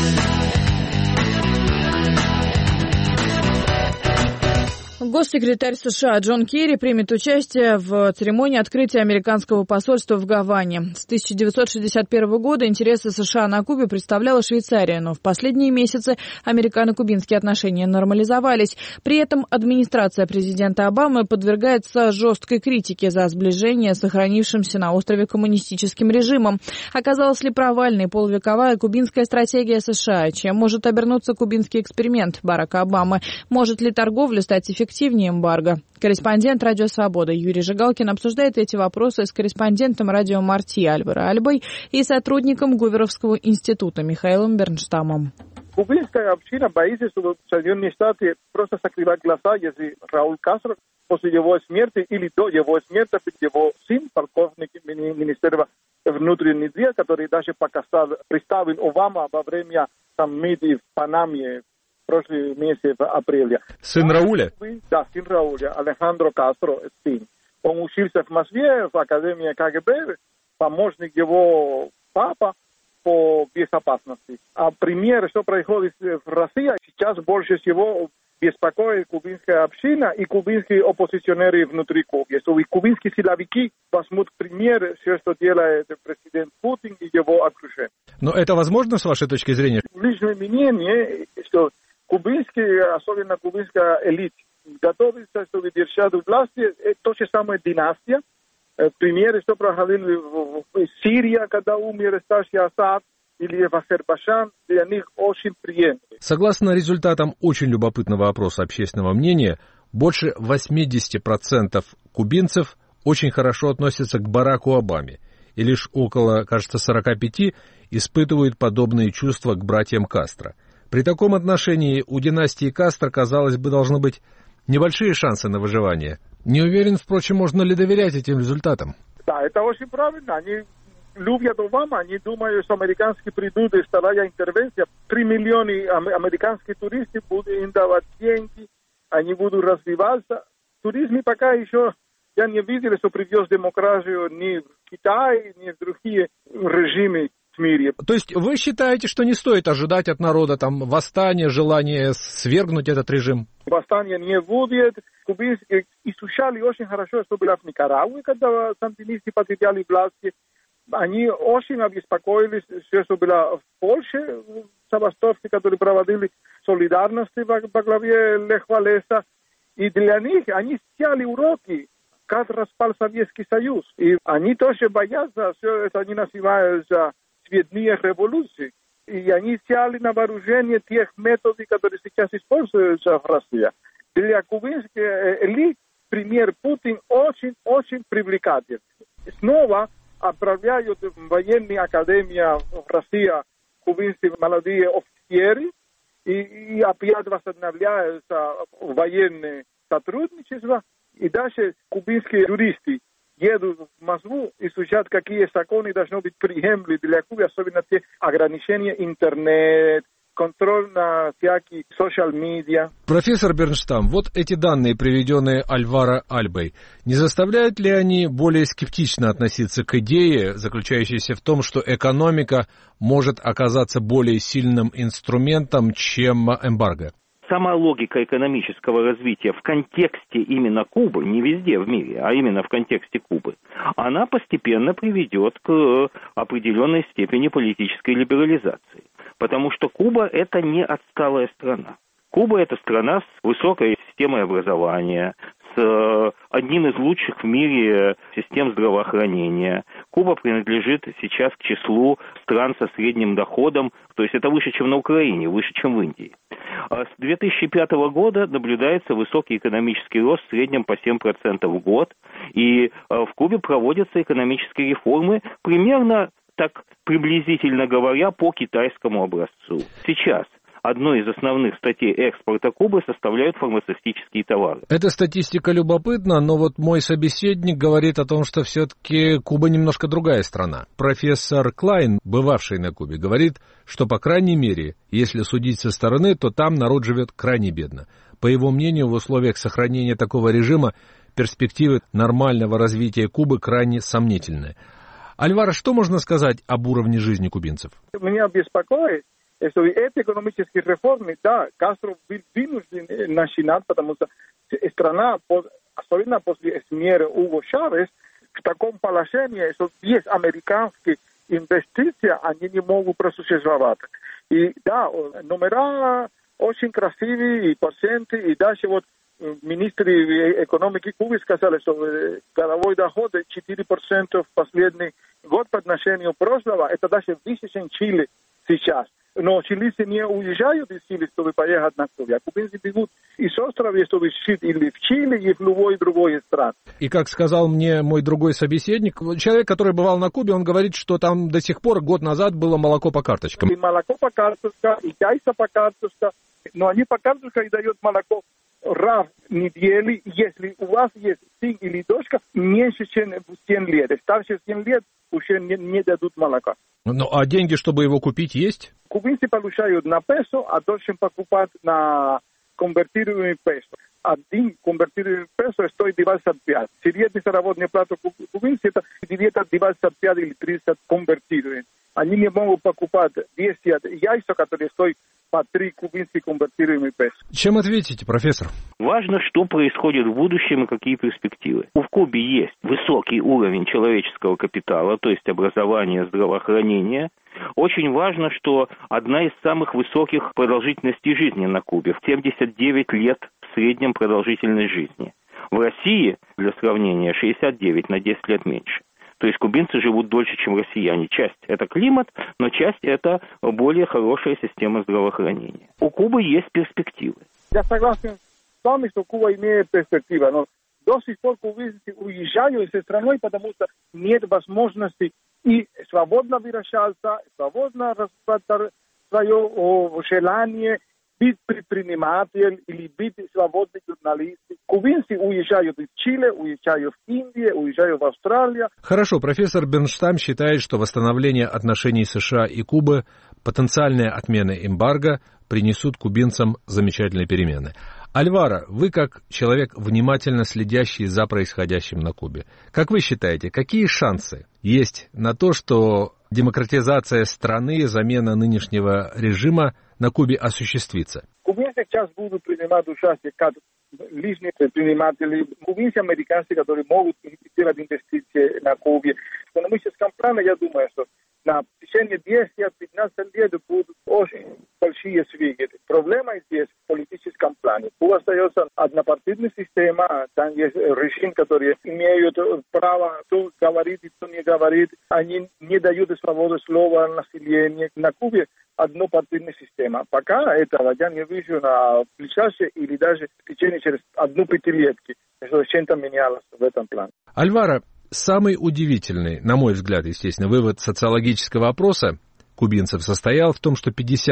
Госсекретарь США Джон Керри примет участие в церемонии открытия американского посольства в Гаване. С 1961 года интересы США на Кубе представляла Швейцария, но в последние месяцы американо-кубинские отношения нормализовались. При этом администрация президента Обамы подвергается жесткой критике за сближение с сохранившимся на острове коммунистическим режимом. Оказалась ли провальной полувековая кубинская стратегия США? Чем может обернуться кубинский эксперимент Барака Обамы? Может ли торговля стать эффективнее эмбарго? Корреспондент Радио Свобода Юрий Жигалкин обсуждает эти вопросы с корреспондентом Радио Марти Альваро Альбой и сотрудником Гуверовского института Михаилом Бернштамом. Кубинская община боится, что Соединенные Штаты просто закрывают глаза, если Рауль Кастро после его смерти или до его смерти, его сын, полковник Министерства внутренних дел, который даже представил Обама во время саммита в Панаме в прошлом месяце, в апреле. Сын Рауля? Да, сын Рауля, Алехандро Кастро, сын. Он учился в Москве, в Академии КГБ, помощник его папа по безопасности. А пример, что происходит в России, сейчас больше всего беспокоит кубинская община и кубинские оппозиционеры внутри Кубы. Что и кубинские силовики возьмут пример, все, что делает президент Путин и его окружение. Но это возможно, с вашей точки зрения? Личное мнение, что кубинские, особенно кубинская элита, готовится, чтобы держать власти, то же самое династия. Примеры, что проходили в Сирии, когда умер старший Асад, или в Азербайджан, для них очень приемлемо. Согласно результатам очень любопытного опроса общественного мнения, больше 80% кубинцев очень хорошо относятся к Бараку Обаме, и лишь около, кажется, 45% испытывают подобные чувства к братьям Кастро. При таком отношении у династии Кастро, казалось бы, должны быть небольшие шансы на выживание. Не уверен, впрочем, можно ли доверять этим результатам. Да, это очень правильно. Они любят Обама, они думают, что американские придут, и вторая интервенция. 3 миллиона американских туристов будут им давать деньги, они будут развиваться. В туризме пока еще я не видел, что привез демократию ни в Китай, ни в другие режимы в мире. То есть вы считаете, что не стоит ожидать от народа там восстания, желания свергнуть этот режим? Восстание не будет. Кубинцы изучали очень хорошо, что было в Никарагуе, когда сандинисты потеряли власти. Они очень обеспокоились, что было в Польше, в забастовке, которые проводили солидарности во главе Леха Валеса. И для них они взяли уроки, как распал Советский Союз. И они тоже боятся, все это они называют цветные революции. И они взяли на вооружение тех методов, которые сейчас используются в России. Для кубинских элит пример Путин очень привлекательный. Снова отправляют в военные академии в России кубинские молодые офицеры, и опять возобновляются военные сотрудничества, и даже кубинские юристы едут в Москву и изучают, какие законы должны быть приемлемы для Кубы, особенно те ограничения интернет, контроль на всякие социал-медиа. Профессор Бернштам, вот эти данные, приведенные Альваро Альбой, не заставляют ли они более скептично относиться к идее, заключающейся в том, что экономика может оказаться более сильным инструментом, чем эмбарго? Сама логика экономического развития в контексте именно Кубы, не везде в мире, а именно в контексте Кубы, она постепенно приведет к определенной степени политической либерализации. Потому что Куба – это не отсталая страна. Куба – это страна с высокой системой образования, с одним из лучших в мире систем здравоохранения. Куба принадлежит сейчас к числу стран со средним доходом, то есть это выше, чем на Украине, выше, чем в Индии. С 2005 года наблюдается высокий экономический рост в среднем по 7% в год, и в Кубе проводятся экономические реформы примерно, так приблизительно говоря, по китайскому образцу. Сейчас одной из основных статей экспорта Кубы составляют фармацевтические товары. Эта статистика любопытна, но вот мой собеседник говорит о том, что все-таки Куба немножко другая страна. Профессор Клайн, бывавший на Кубе, говорит, что, по крайней мере, если судить со стороны, то там народ живет крайне бедно. По его мнению, в условиях сохранения такого режима перспективы нормального развития Кубы крайне сомнительны. Альваро, что можно сказать об уровне жизни кубинцев? Меня беспокоит, что эти экономические реформы, да, Кастро был вынужден начинать, потому что страна, особенно после смерти Уго Чавес, в таком положении, что без американских инвестиций они не могут просуществовать. И да, номера очень красивые, и проценты, и даже вот министры экономики Кубы сказали, что годовой доход 4% в последний год по отношению к прошлого, это даже выше, чем Чили сейчас. Но чилийцы не уезжают из Чили, чтобы поехать на Кубу. А кубинцы бегут из острова, чтобы жить или в Чили, или в любой другой стране. И как сказал мне мой другой собеседник, человек, который бывал на Кубе, он говорит, что там до сих пор, год назад, было молоко по карточкам. И молоко по карточкам, и яйца по карточкам. Но они по карточкам и дают молоко раз в неделю, если у вас есть сын или дочка меньше, чем 7 лет. Старше 7 лет уже не дадут молока. Ну, а деньги, чтобы его купить, есть? Кубинцы получают на песо, а должен покупать на конвертируемый песо. Один конвертируемый песо стоит 25. Средняя заработная плата кубинцев это где-то 25 или 30 конвертируемых. Они не могут покупать 200 яйца, которые стоят по 3 кубинских конвертируемых песо. Чем ответите, профессор? Важно, что происходит в будущем и какие перспективы. В Кубе есть высокий уровень человеческого капитала, то есть образования, здравоохранения. Очень важно, что одна из самых высоких продолжительностей жизни на Кубе. 79 лет в среднем продолжительность жизни. В России, для сравнения, 69, на 10 лет меньше. То есть кубинцы живут дольше, чем россияне. Часть – это климат, но часть – это более хорошая система здравоохранения. У Кубы есть перспективы. Я согласен с вами, что Куба имеет перспективу, но до сих пор кубинцы уезжают из страны, потому что нет возможности и свободно выражаться, свободно рассказать свое желание быть предпринимателем или быть свободным журналистом. Кубинцы уезжают в Чили, уезжают в Индию, уезжают в Австралию. Хорошо, профессор Бернштам считает, что восстановление отношений США и Кубы, потенциальная отмена эмбарго принесут кубинцам замечательные перемены. Альваро, вы как человек, внимательно следящий за происходящим на Кубе, как вы считаете, какие шансы есть на то, что демократизация страны, замена нынешнего режима на Кубе осуществится? Кубинцы сейчас будут принимать участие как личные предприниматели, кубинцы, американцы, которые могут делать инвестиции на Кубе. В экономическом плане, я думаю, что на течение 10-15 лет будут очень большие сдвиги. Проблема здесь в политическом плане. Куба остается однопартийная система, там есть режим, который имеют право, кто говорит и кто не говорит. Они не дают свободу слова населению. На Кубе однопартийная система. Пока этого я не вижу на ближайшее или даже в течение через одну пятилетки, что чем-то менялось в этом плане. Альваро, самый удивительный, на мой взгляд, естественно, вывод социологического опроса кубинцев состоял в том, что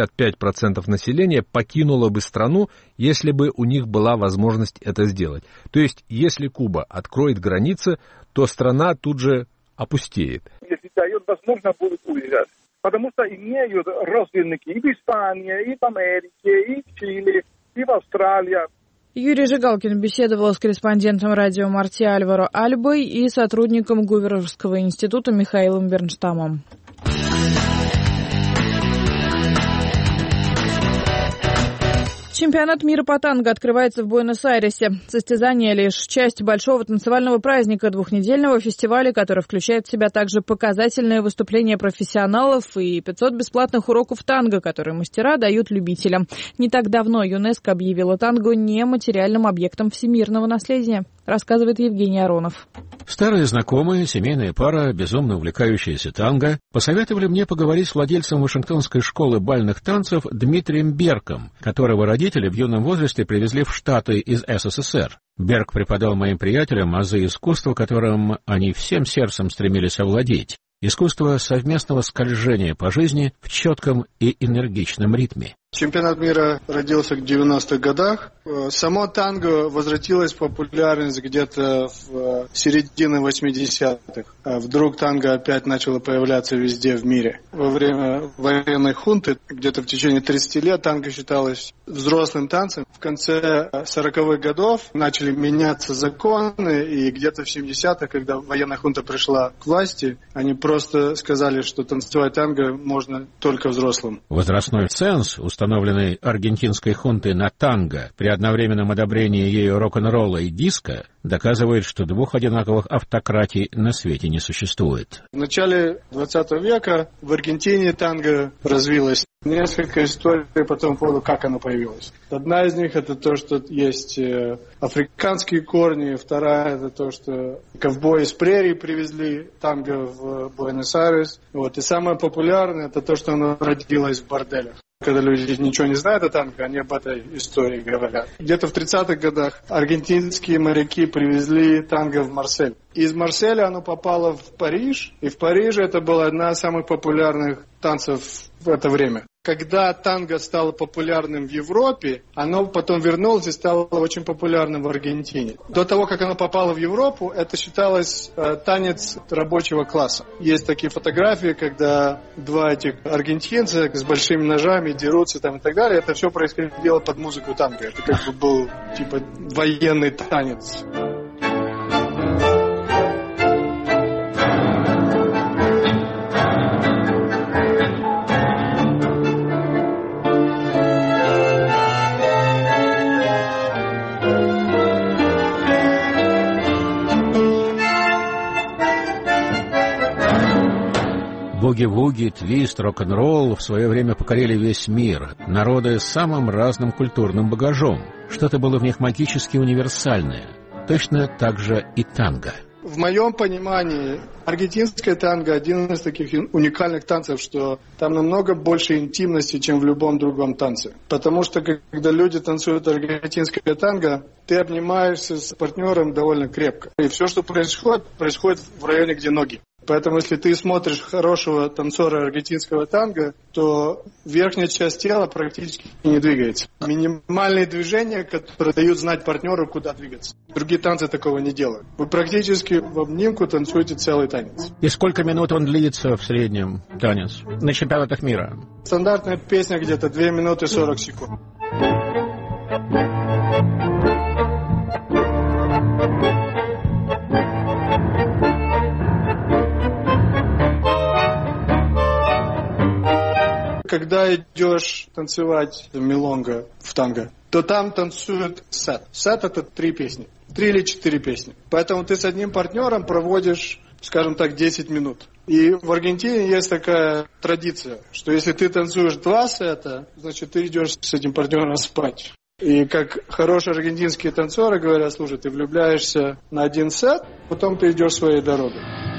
55% населения покинуло бы страну, если бы у них была возможность это сделать. То есть, если Куба откроет границы, то страна тут же опустеет. Если дает возможность, будут уезжать. Потому что имеют родственники и в Испании, и в Америке, и в Чили, и в Австралии. Юрий Жигалкин беседовал с корреспондентом радио Марти Альваро Альбой и сотрудником Гуверовского института Михаилом Бернштамом. Чемпионат мира по танго открывается в Буэнос-Айресе. Состязание лишь часть большого танцевального праздника, двухнедельного фестиваля, который включает в себя также показательные выступления профессионалов и 500 бесплатных уроков танго, которые мастера дают любителям. Не так давно ЮНЕСКО объявила танго нематериальным объектом всемирного наследия, рассказывает Евгений Аронов. Старые знакомые, семейная пара, безумно увлекающаяся танго, посоветовали мне поговорить с владельцем Вашингтонской школы бальных танцев Дмитрием Берком, которого родители в юном возрасте привезли в Штаты из СССР. Берк преподал моим приятелям азы искусства, которым они всем сердцем стремились овладеть. Искусство совместного скольжения по жизни в четком и энергичном ритме. Чемпионат мира родился в 90-х годах. Само танго возвратилось в популярность где-то в середине 80-х. Вдруг танго опять начало появляться везде в мире. Во время военной хунты, где-то в течение 30 лет, танго считалось взрослым танцем. В конце 40-х годов начали меняться законы, и где-то в 70-х, когда военная хунта пришла к власти, они просто сказали, что танцевать танго можно только взрослым. Возрастной ценз, установленный аргентинской хунтой на танго при одновременном одобрении ею рок-н-ролла и диско, доказывает, что двух одинаковых автократий на свете не существует. В начале 20 века в Аргентине танго развилось. Несколько историй по тому поводу, как оно появилось. Одна из них это то, что есть африканские корни, вторая это то, что ковбои с прерий привезли танго в Буэнос-Айрес. И самое популярное это то, что оно родилось в борделях. Когда люди ничего не знают о танго, они об этой истории говорят. Где-то в 30-х годах аргентинские моряки привезли танго в Марсель. Из Марселя оно попало в Париж, и в Париже это была одна из самых популярных танцев в это время. Когда танго стало популярным в Европе, оно потом вернулось и стало очень популярным в Аргентине. До того, как оно попало в Европу, это считалось танец рабочего класса. Есть такие фотографии, когда два этих аргентинца с большими ножами дерутся там и так далее. Это все происходило под музыку танго. Это как бы был типа военный танец. Буги-вуги, твист, рок-н-ролл в свое время покорили весь мир, народы с самым разным культурным багажом. Что-то было в них магически универсальное. Точно так же и танго. В моем понимании, аргентинское танго один из таких уникальных танцев, что там намного больше интимности, чем в любом другом танце. Потому что, когда люди танцуют аргентинское танго, ты обнимаешься с партнером довольно крепко. И все, что происходит в районе, где ноги. Поэтому, если ты смотришь хорошего танцора аргентинского танго, то верхняя часть тела практически не двигается. Минимальные движения, которые дают знать партнеру, куда двигаться. Другие танцы такого не делают. Вы практически в обнимку танцуете целый танец. И сколько минут он длится в среднем, танец, на чемпионатах мира? Стандартная песня где-то 2 минуты 40 секунд. Когда идешь танцевать милонга в танго, то там танцуют сет. Сет — это 3 песни. 3 или 4 песни. Поэтому ты с одним партнером проводишь, скажем так, 10 минут. И в Аргентине есть такая традиция, что если ты танцуешь 2 сета, значит, ты идешь с этим партнером спать. И как хорошие аргентинские танцоры говорят, слушай, ты влюбляешься на 1 сет, потом ты идешь своей дорогой.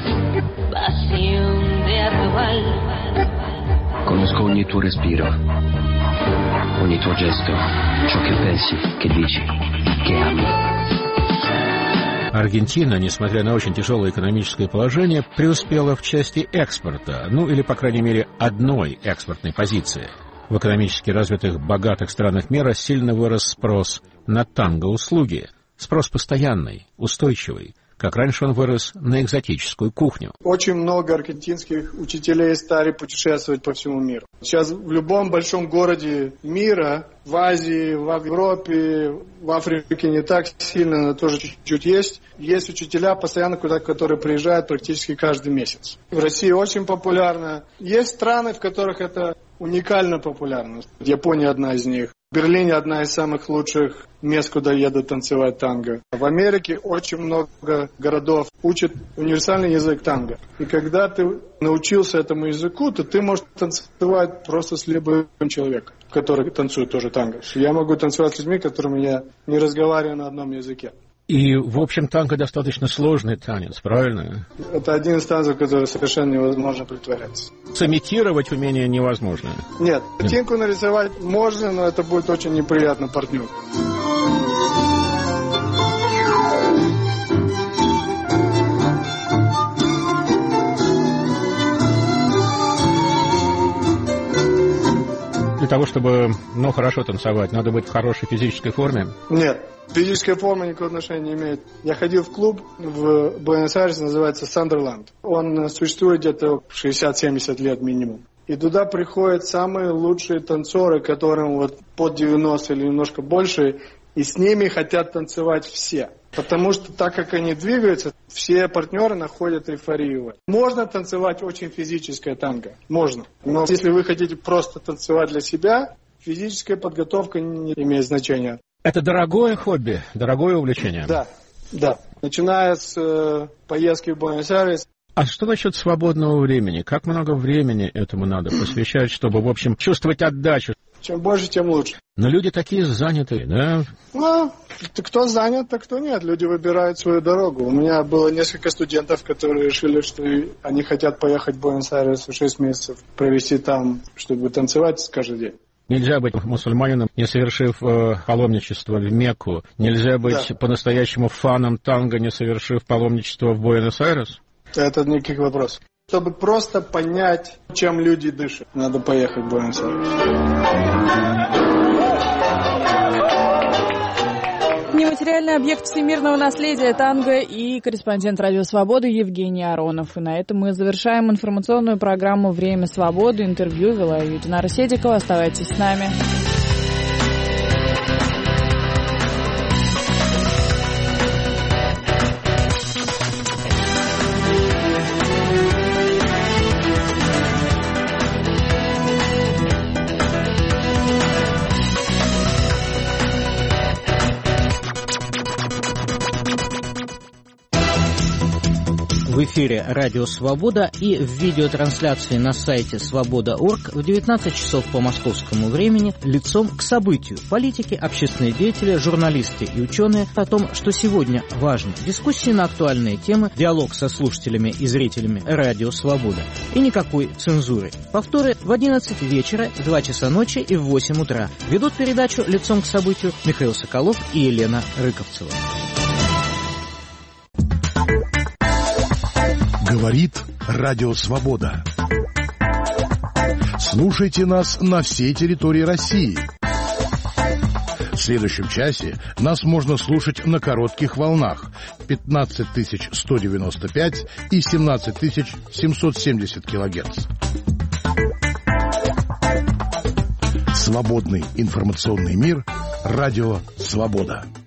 Conosco ogni tuo respiro, ogni tuo gesto, ciò che pensi, che dici, che ami. Аргентина, несмотря на очень тяжелое экономическое положение, преуспела в части экспорта, ну или, по крайней мере, одной экспортной позиции. В экономически развитых, богатых странах мира сильно вырос спрос на танго-услуги. Спрос постоянный, устойчивый. Как раньше он вырос на экзотическую кухню. Очень много аргентинских учителей стали путешествовать по всему миру. Сейчас в любом большом городе мира, в Азии, в Европе, в Африке не так сильно, но тоже чуть-чуть есть. Есть учителя постоянно, которые приезжают практически каждый месяц. В России очень популярно. Есть страны, в которых это уникально популярно. Япония одна из них. В Берлине одна из самых лучших мест, куда едут танцевать танго. В Америке очень много городов учат универсальный язык танго. И когда ты научился этому языку, то ты можешь танцевать просто с любым человеком, который танцует тоже танго. Я могу танцевать с людьми, которыми я не разговариваю на одном языке. И, в общем, танго достаточно сложный танец, правильно? Это один из танцев, который совершенно невозможно притворяться. Сымитировать умение невозможно? Нет. Картинку нарисовать можно, но это будет очень неприятно партнеру. Для того, чтобы хорошо танцевать, надо быть в хорошей физической форме? Нет, физическая форма никакого отношения не имеет. Я ходил в клуб в Буэнос-Айресе, называется Сандерленд. Он существует где-то 60-70 лет минимум. И туда приходят самые лучшие танцоры, которым вот под 90 или немножко больше, и с ними хотят танцевать все. Потому что так как они двигаются, все партнеры находят эйфорию. Можно танцевать очень физическое танго, можно. Но если вы хотите просто танцевать для себя, физическая подготовка не имеет значения. Это дорогое хобби, дорогое увлечение? Да. Начиная с поездки в Буэнос-Айрес. А что насчет свободного времени? Как много времени этому надо посвящать, чтобы, в общем, чувствовать отдачу? Чем больше, тем лучше. Но люди такие занятые, да? Ну, кто занят, а кто нет. Люди выбирают свою дорогу. У меня было несколько студентов, которые решили, что они хотят поехать в Буэнос-Айрес 6 месяцев, провести там, чтобы танцевать каждый день. Нельзя быть мусульманином, не совершив паломничество в Мекку. Нельзя быть по-настоящему фаном танго, не совершив паломничество в Буэнос-Айрес. Это никаких вопросов. Чтобы просто понять, чем люди дышат, надо поехать в Буэнос-Айрес. Нематериальный объект всемирного наследия танго и корреспондент Радио Свободы Евгений Аронов. И на этом мы завершаем информационную программу «Время свободы». Интервью вела Динара Седикова. Оставайтесь с нами. В эфире «Радио Свобода» и в видеотрансляции на сайте свобода.орг в 19 часов по московскому времени лицом к событию. Политики, общественные деятели, журналисты и ученые о том, что сегодня важно. Дискуссии на актуальные темы, диалог со слушателями и зрителями «Радио Свобода». И никакой цензуры. Повторы в 11 вечера, в 2 часа ночи и в 8 утра. Ведут передачу лицом к событию Михаил Соколов и Елена Рыковцева. Говорит Радио Свобода. Слушайте нас на всей территории России. В следующем часе нас можно слушать на коротких волнах 15 195 и 17 770 килогерц. Свободный информационный мир. Радио Свобода.